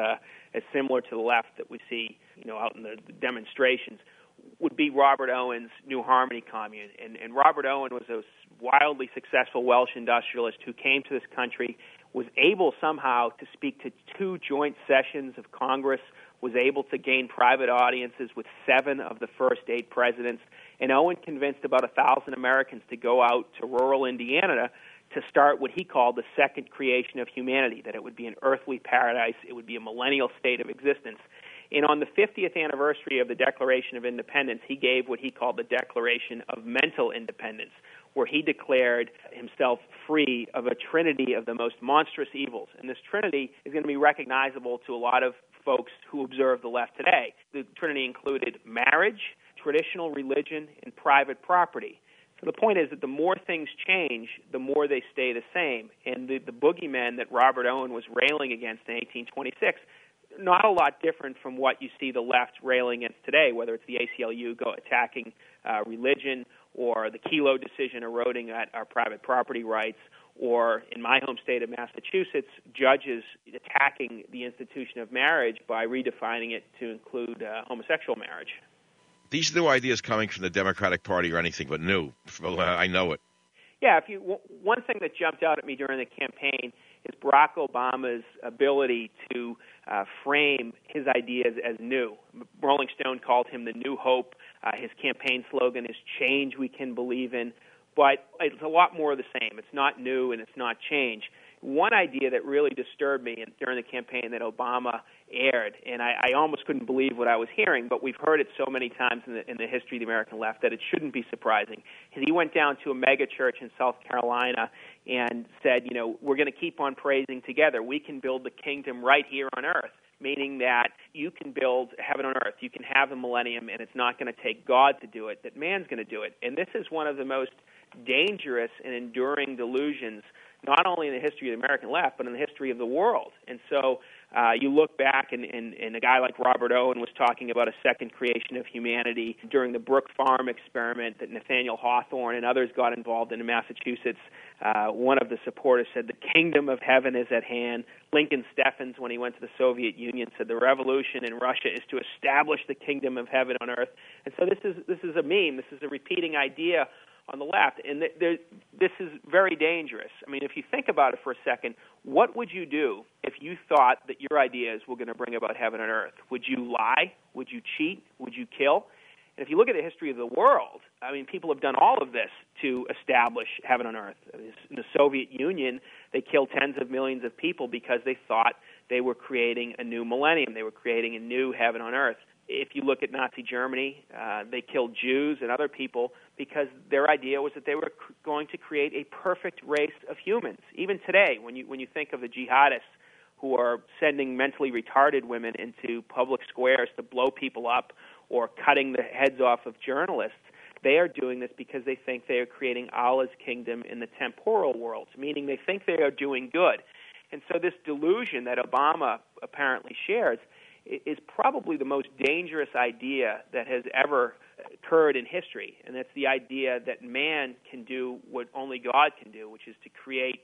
as similar to the left that we see, out in the demonstrations, would be Robert Owen's New Harmony Commune. And Robert Owen was a wildly successful Welsh industrialist who came to this country, was able somehow to speak to 2 joint sessions of Congress, was able to gain private audiences with 7 of the first 8 presidents. And Owen convinced about 1,000 Americans to go out to rural Indiana to start what he called the second creation of humanity, that it would be an earthly paradise, it would be a millennial state of existence. And on the 50th anniversary of the Declaration of Independence, he gave what he called the Declaration of Mental Independence, where he declared himself free of a trinity of the most monstrous evils. And this trinity is going to be recognizable to a lot of folks who observe the left today. The trinity included marriage, traditional religion, and private property. So the point is that the more things change, the more they stay the same. And the boogeymen that Robert Owen was railing against in 1826, not a lot different from what you see the left railing against today, whether it's the ACLU attacking religion, or the Kelo decision eroding at our private property rights, or in my home state of Massachusetts, judges attacking the institution of marriage by redefining it to include homosexual marriage. These new ideas coming from the Democratic Party are anything but new. I know it. Yeah, one thing that jumped out at me during the campaign is Barack Obama's ability to frame his ideas as new. Rolling Stone called him the New Hope. His campaign slogan is change we can believe in. But it's a lot more of the same. It's not new and it's not change. One idea that really disturbed me during the campaign that Obama aired, and I almost couldn't believe what I was hearing, but we've heard it so many times in the history of the American left that it shouldn't be surprising. He went down to a mega church in South Carolina and said, we're going to keep on praising together. We can build the kingdom right here on earth, meaning that you can build heaven on earth. You can have the millennium, and it's not going to take God to do it, that man's going to do it. And this is one of the most dangerous and enduring delusions, not only in the history of the American left, but in the history of the world. And so you look back, and a guy like Robert Owen was talking about a second creation of humanity during the Brook Farm experiment that Nathaniel Hawthorne and others got involved in Massachusetts. One of the supporters said, the kingdom of heaven is at hand. Lincoln Steffens, when he went to the Soviet Union, said the revolution in Russia is to establish the kingdom of heaven on earth. And so this is a meme. This is a repeating idea on the left, and this is very dangerous. I mean, if you think about it for a second, what would you do if you thought that your ideas were going to bring about heaven on earth? Would you lie? Would you cheat? Would you kill? And if you look at the history of the world, I mean, people have done all of this to establish heaven on earth. In the Soviet Union, they killed tens of millions of people because they thought they were creating a new millennium. They were creating a new heaven on earth. If you look at Nazi Germany, they killed Jews and other people because their idea was that they were going to create a perfect race of humans. Even today, when you think of the jihadists who are sending mentally retarded women into public squares to blow people up or cutting the heads off of journalists, they are doing this because they think they are creating Allah's kingdom in the temporal world, meaning they think they are doing good. And so this delusion that Obama apparently shares is probably the most dangerous idea that has ever occurred in history, and that's the idea that man can do what only God can do, which is to create,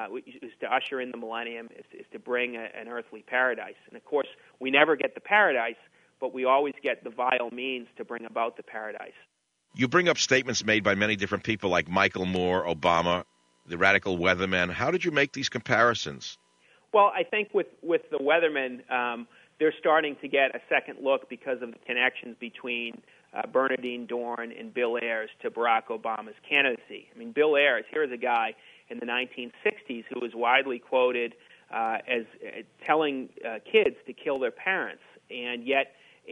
is to usher in the millennium, is to bring an earthly paradise. And of course, we never get the paradise, but we always get the vile means to bring about the paradise. You bring up statements made by many different people like Michael Moore, Obama, the radical weatherman. How did you make these comparisons? Well, I think with the weathermen, they're starting to get a second look because of the connections between Bernardine Dohrn and Bill Ayers to Barack Obama's candidacy. I mean, Bill Ayers, here is a guy in the 1960s who was widely quoted as telling kids to kill their parents, and yet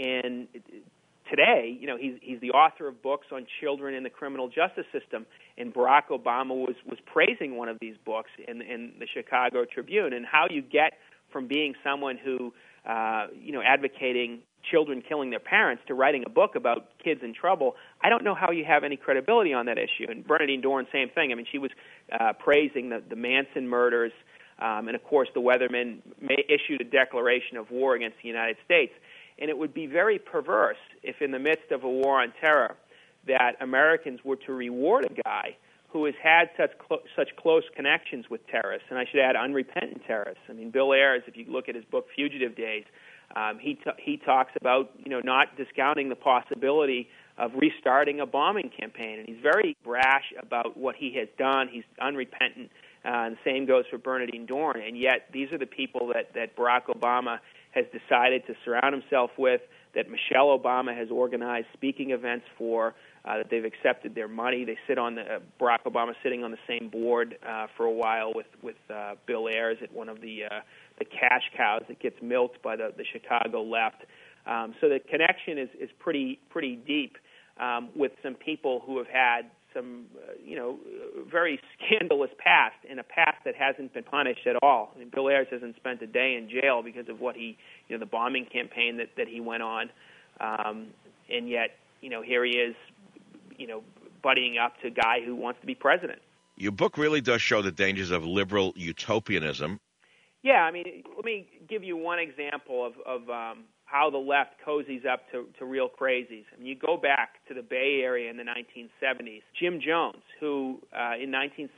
today, he's the author of books on children in the criminal justice system, and Barack Obama was praising one of these books in the Chicago Tribune. And how you get from being someone who, advocating children killing their parents to writing a book about kids in trouble, I don't know how you have any credibility on that issue. And Bernardine Dohrn, same thing. I mean, she was praising the Manson murders, and of course the Weathermen issued a declaration of war against the United States. And it would be very perverse if in the midst of a war on terror that Americans were to reward a guy who has had such close connections with terrorists, and I should add unrepentant terrorists. I mean, Bill Ayers, if you look at his book Fugitive Days, he talks about not discounting the possibility of restarting a bombing campaign, and he's very brash about what he has done. He's unrepentant, and the same goes for Bernardine Dohrn, and yet these are the people that Barack Obama has decided to surround himself with, that Michelle Obama has organized speaking events for, that they've accepted their money. They sit on Barack Obama sitting on the same board for a while with Bill Ayers at one of the cash cows that gets milked by the Chicago left. So the connection is pretty deep with some people who have had some, very scandalous past, and a past that hasn't been punished at all. I mean, Bill Ayers hasn't spent a day in jail because of what the bombing campaign that he went on, and yet, here he is, buddying up to a guy who wants to be president. Your book really does show the dangers of liberal utopianism. Yeah, I mean, let me give you one example of how the left cozies up to real crazies. I mean, you go back to the Bay Area in the 1970s. Jim Jones, who in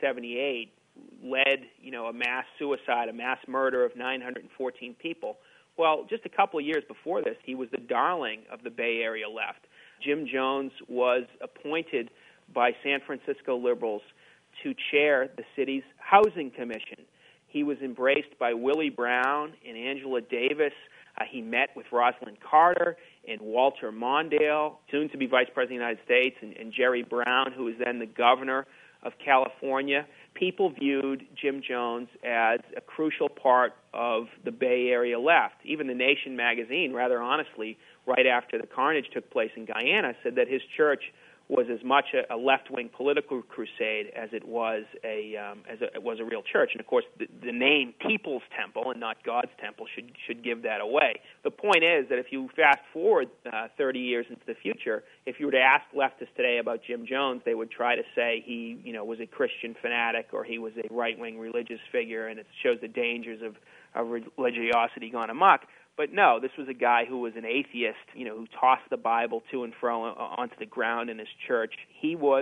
1978 led, a mass suicide, a mass murder of 914 people. Well, just a couple of years before this, he was the darling of the Bay Area left. Jim Jones was appointed by San Francisco liberals to chair the city's housing commission. He was embraced by Willie Brown and Angela Davis. He met with Rosalind Carter and Walter Mondale, soon to be Vice President of the United States, and Jerry Brown, who was then the governor of California. People viewed Jim Jones as a crucial part of the Bay Area left. Even The Nation magazine, rather honestly, right after the carnage took place in Guyana, said that his church was as much a left-wing political crusade as it was a real church. And of course, the name People's Temple and not God's Temple should give that away. The point is that if you fast forward 30 years into the future, if you were to ask leftists today about Jim Jones, they would try to say he was a Christian fanatic or he was a right-wing religious figure, and it shows the dangers of religiosity gone amok. But no, this was a guy who was an atheist, who tossed the Bible to and fro onto the ground in his church. He was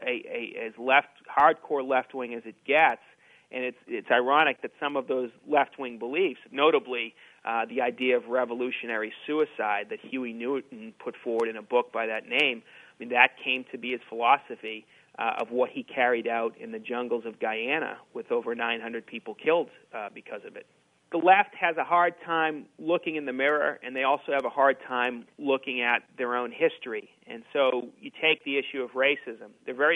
as hardcore left-wing as it gets, and it's ironic that some of those left-wing beliefs, notably the idea of revolutionary suicide that Huey Newton put forward in a book by that name, I mean, that came to be his philosophy of what he carried out in the jungles of Guyana, with over 900 people killed because of it. The left has a hard time looking in the mirror, and they also have a hard time looking at their own history. And so you take the issue of racism.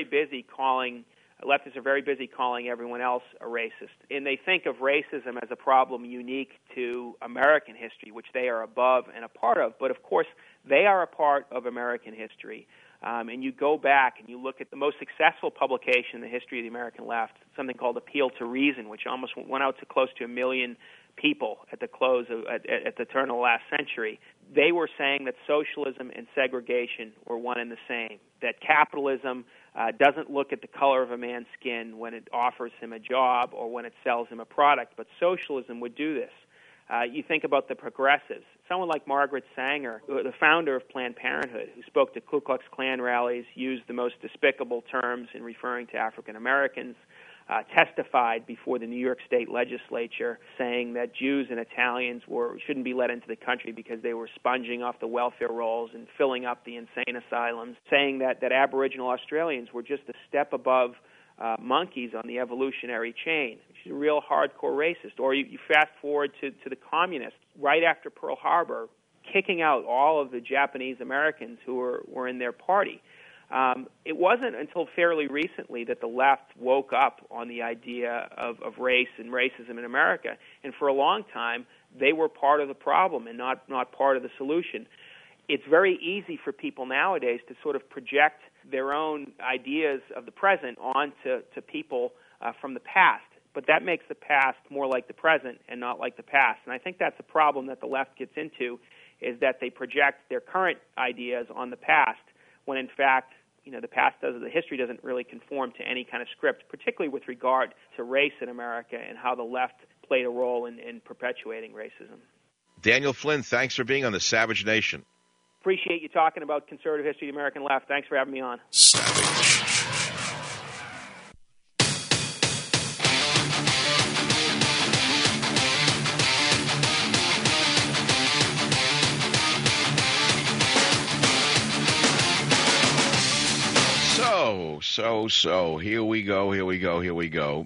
Leftists are very busy calling everyone else a racist. And they think of racism as a problem unique to American history, which they are above and a part of. But of course, they are a part of American history. And you go back and you look at the most successful publication in the history of the American left, something called Appeal to Reason, which almost went out to close to 1 million people at the turn of the last century. They were saying that socialism and segregation were one and the same, that capitalism doesn't look at the color of a man's skin when it offers him a job or when it sells him a product, but socialism would do this. You think about the progressives. Someone like Margaret Sanger, the founder of Planned Parenthood, who spoke to Ku Klux Klan rallies, used the most despicable terms in referring to African Americans, testified before the New York State legislature saying that Jews and Italians shouldn't be let into the country because they were sponging off the welfare rolls and filling up the insane asylums, saying that Aboriginal Australians were just a step above monkeys on the evolutionary chain. She's a real hardcore racist. Or you fast forward to the communists right after Pearl Harbor, kicking out all of the Japanese Americans who were in their party. It wasn't until fairly recently that the left woke up on the idea of race and racism in America. And for a long time, they were part of the problem and not part of the solution. It's very easy for people nowadays to sort of project their own ideas of the present onto people from the past. But that makes the past more like the present and not like the past. And I think that's a problem that the left gets into, is that they project their current ideas on the past, when in fact, the history doesn't really conform to any kind of script, particularly with regard to race in America and how the left played a role in perpetuating racism. Daniel Flynn, thanks for being on the Savage Nation. Appreciate you talking about conservative history of the American left. Thanks for having me on. Savage. So, here we go.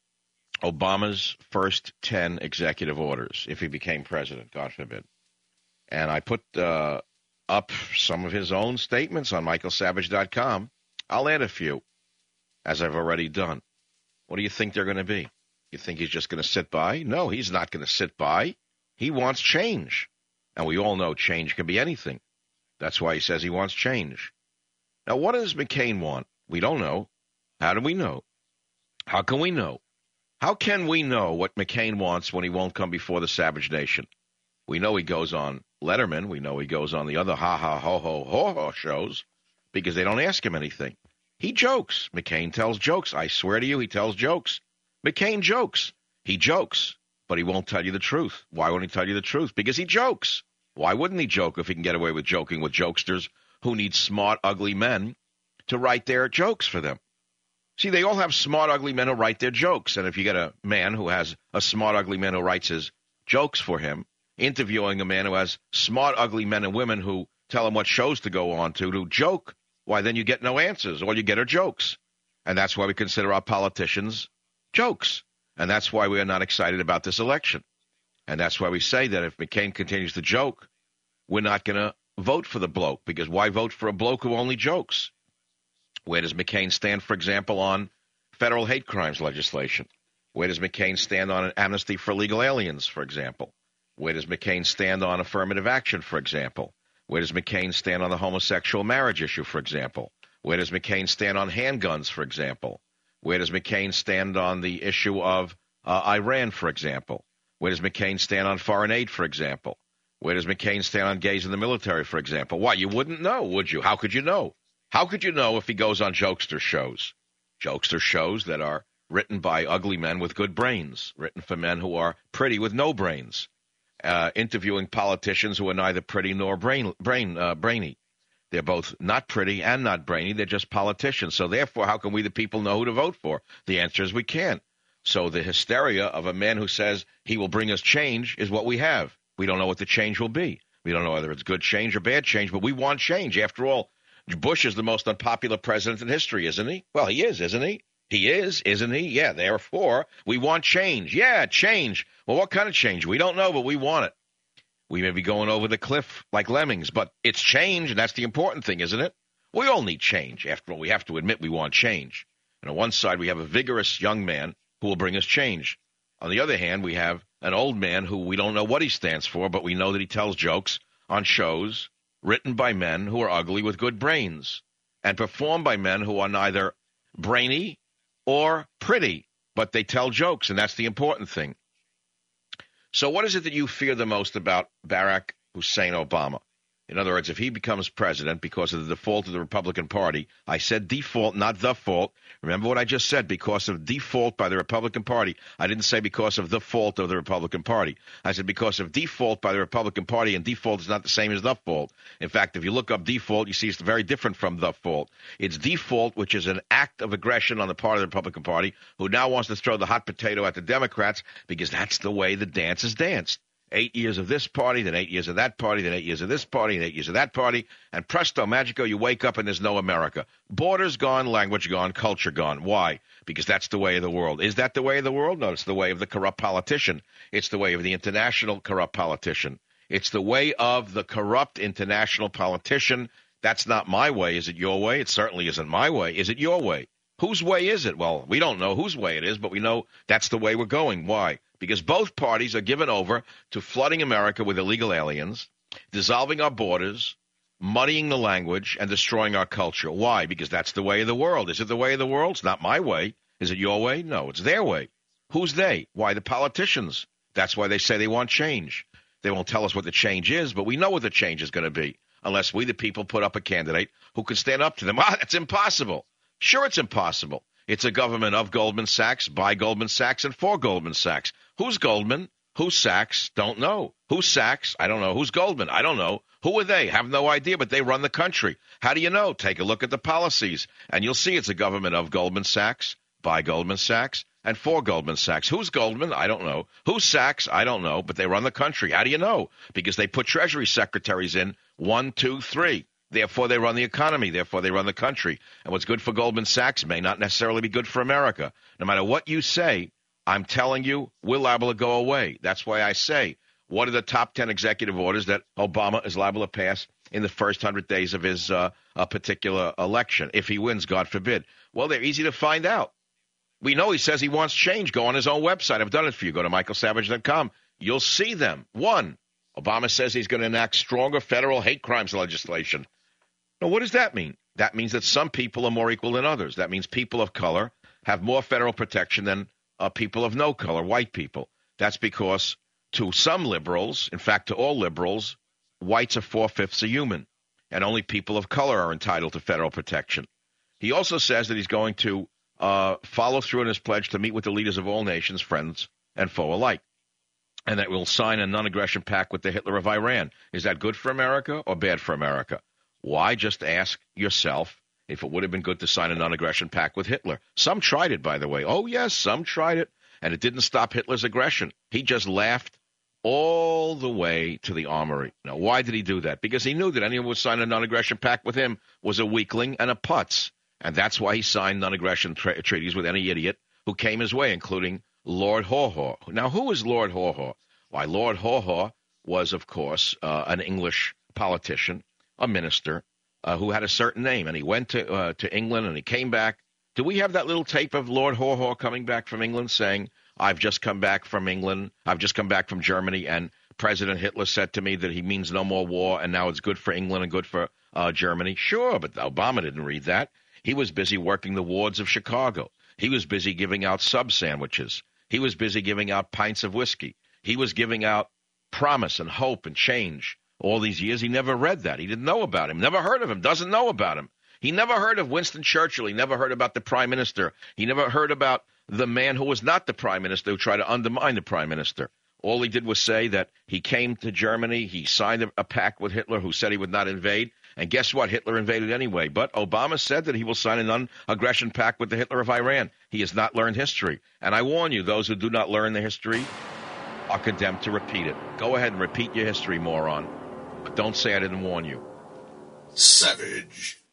Obama's first 10 executive orders, if he became president, God forbid. And I put up some of his own statements on michaelsavage.com. I'll add a few, as I've already done. What do you think they're going to be? You think he's just going to sit by? No, he's not going to sit by. He wants change. And we all know change can be anything. That's why he says he wants change. Now, what does McCain want? We don't know. How do we know? How can we know? How can we know what McCain wants when he won't come before the Savage Nation? We know he goes on Letterman. We know he goes on the other ha-ha-ho-ho-ho-ho shows because they don't ask him anything. He jokes. McCain tells jokes. I swear to you, he tells jokes. McCain jokes. He jokes, but he won't tell you the truth. Why won't he tell you the truth? Because he jokes. Why wouldn't he joke if he can get away with joking with jokesters who need smart, ugly men to write their jokes for them? See, they all have smart, ugly men who write their jokes. And if you get a man who has a smart, ugly man who writes his jokes for him, interviewing a man who has smart, ugly men and women who tell him what shows to go on to joke, why, then you get no answers. All you get are jokes. And that's why we consider our politicians jokes. And that's why we are not excited about this election. And that's why we say that if McCain continues to joke, we're not going to vote for the bloke, because why vote for a bloke who only jokes? Where does McCain stand, for example, on federal hate crimes legislation? Where does McCain stand on an amnesty for illegal aliens, for example? Where does McCain stand on affirmative action, for example? Where does McCain stand on the homosexual marriage issue, for example? Where does McCain stand on handguns, for example? Where does McCain stand on the issue of Iran, for example? Where does McCain stand on foreign aid, for example? Where does McCain stand on gays in the military, for example? Why, you wouldn't know, would you? How could you know? How could you know if he goes on jokester shows? Jokester shows that are written by ugly men with good brains, written for men who are pretty with no brains, interviewing politicians who are neither pretty nor brainy. They're both not pretty and not brainy. They're just politicians. So therefore, how can we, the people, know who to vote for? The answer is we can't. So the hysteria of a man who says he will bring us change is what we have. We don't know what the change will be. We don't know whether it's good change or bad change, but we want change. After all, Bush is the most unpopular president in history, isn't he? Well, he is, isn't he? He is, isn't he? Yeah, therefore, we want change. Yeah, change. Well, what kind of change? We don't know, but we want it. We may be going over the cliff like lemmings, but it's change, and that's the important thing, isn't it? We all need change. After all, we have to admit we want change. And on one side, we have a vigorous young man who will bring us change. On the other hand, we have an old man who we don't know what he stands for, but we know that he tells jokes on shows written by men who are ugly with good brains and performed by men who are neither brainy or pretty, but they tell jokes, and that's the important thing. So what is it that you fear the most about Barack Hussein Obama? In other words, if he becomes president because of the default of the Republican Party, I said default, not the fault. Remember what I just said, because of default by the Republican Party. I didn't say because of the fault of the Republican Party. I said because of default by the Republican Party, and default is not the same as the fault. In fact, if you look up default, you see it's very different from the fault. It's default, which is an act of aggression on the part of the Republican Party, who now wants to throw the hot potato at the Democrats because that's the way the dance is danced. 8 years of this party, then 8 years of that party, then 8 years of this party, and 8 years of that party, and presto magico, you wake up and there's no America. Borders gone, language gone, culture gone. Why? Because that's the way of the world. Is that the way of the world? No, it's the way of the corrupt politician. It's the way of the international corrupt politician. It's the way of the corrupt international politician. That's not my way. Is it your way? It certainly isn't my way. Is it your way? Whose way is it? Well, we don't know whose way it is, but we know that's the way we're going. Why? Because both parties are given over to flooding America with illegal aliens, dissolving our borders, muddying the language, and destroying our culture. Why? Because that's the way of the world. Is it the way of the world? It's not my way. Is it your way? No, it's their way. Who's they? Why, the politicians. That's why they say they want change. They won't tell us what the change is, but we know what the change is going to be, unless we, the people, put up a candidate who can stand up to them. That's impossible. Sure, it's impossible. It's a government of Goldman Sachs, by Goldman Sachs, and for Goldman Sachs. Who's Goldman? Who's Sachs? Don't know. Who's Sachs? I don't know. Who's Goldman? I don't know. Who are they? Have no idea, but they run the country. How do you know? Take a look at the policies, and you'll see it's a government of Goldman Sachs, by Goldman Sachs, and for Goldman Sachs. Who's Goldman? I don't know. Who's Sachs? I don't know, but they run the country. How do you know? Because they put Treasury secretaries in 1, 2, 3. Therefore, they run the economy. Therefore, they run the country. And what's good for Goldman Sachs may not necessarily be good for America. No matter what you say, I'm telling you, we're liable to go away. That's why I say, what are the top 10 executive orders that Obama is liable to pass in the first 100 days of his particular election, if he wins, God forbid? Well, they're easy to find out. We know he says he wants change. Go on his own website. I've done it for you. Go to michaelsavage.com. You'll see them. 1, Obama says he's going to enact stronger federal hate crimes legislation. Now, what does that mean? That means that some people are more equal than others. That means people of color have more federal protection than people of no color, white people. That's because to some liberals, in fact, to all liberals, whites are 4/5 of human, and only people of color are entitled to federal protection. He also says that he's going to follow through on his pledge to meet with the leaders of all nations, friends and foe alike, and that we'll sign a non-aggression pact with the Hitler of Iran. Is that good for America or bad for America? Why? Just ask yourself if it would have been good to sign a non-aggression pact with Hitler. Some tried it, by the way. Oh, yes, some tried it, and it didn't stop Hitler's aggression. He just laughed all the way to the armory. Now, why did he do that? Because he knew that anyone who would sign a non-aggression pact with him was a weakling and a putz, and that's why he signed non-aggression treaties with any idiot who came his way, including Lord Haw-Haw. Now, who is Lord Haw-Haw? Why, Lord Haw-Haw was, of course, an English politician, a minister who had a certain name, and he went to England and he came back. Do we have that little tape of Lord Haw-Haw coming back from England saying, I've just come back from England, I've just come back from Germany, and President Hitler said to me that he means no more war, and now it's good for England and good for Germany? Sure, but Obama didn't read that. He was busy working the wards of Chicago. He was busy giving out sub sandwiches. He was busy giving out pints of whiskey. He was giving out promise and hope and change. All these years, he never read that. He didn't know about him, never heard of him, doesn't know about him. He never heard of Winston Churchill. He never heard about the prime minister. He never heard about the man who was not the prime minister, who tried to undermine the prime minister. All he did was say that he came to Germany, he signed a pact with Hitler, who said he would not invade, and guess what? Hitler invaded anyway. But Obama said that he will sign a non-aggression pact with the Hitler of Iran. He has not learned history. And I warn you, those who do not learn the history are condemned to repeat it. Go ahead and repeat your history, moron. But don't say I didn't warn you. Savage.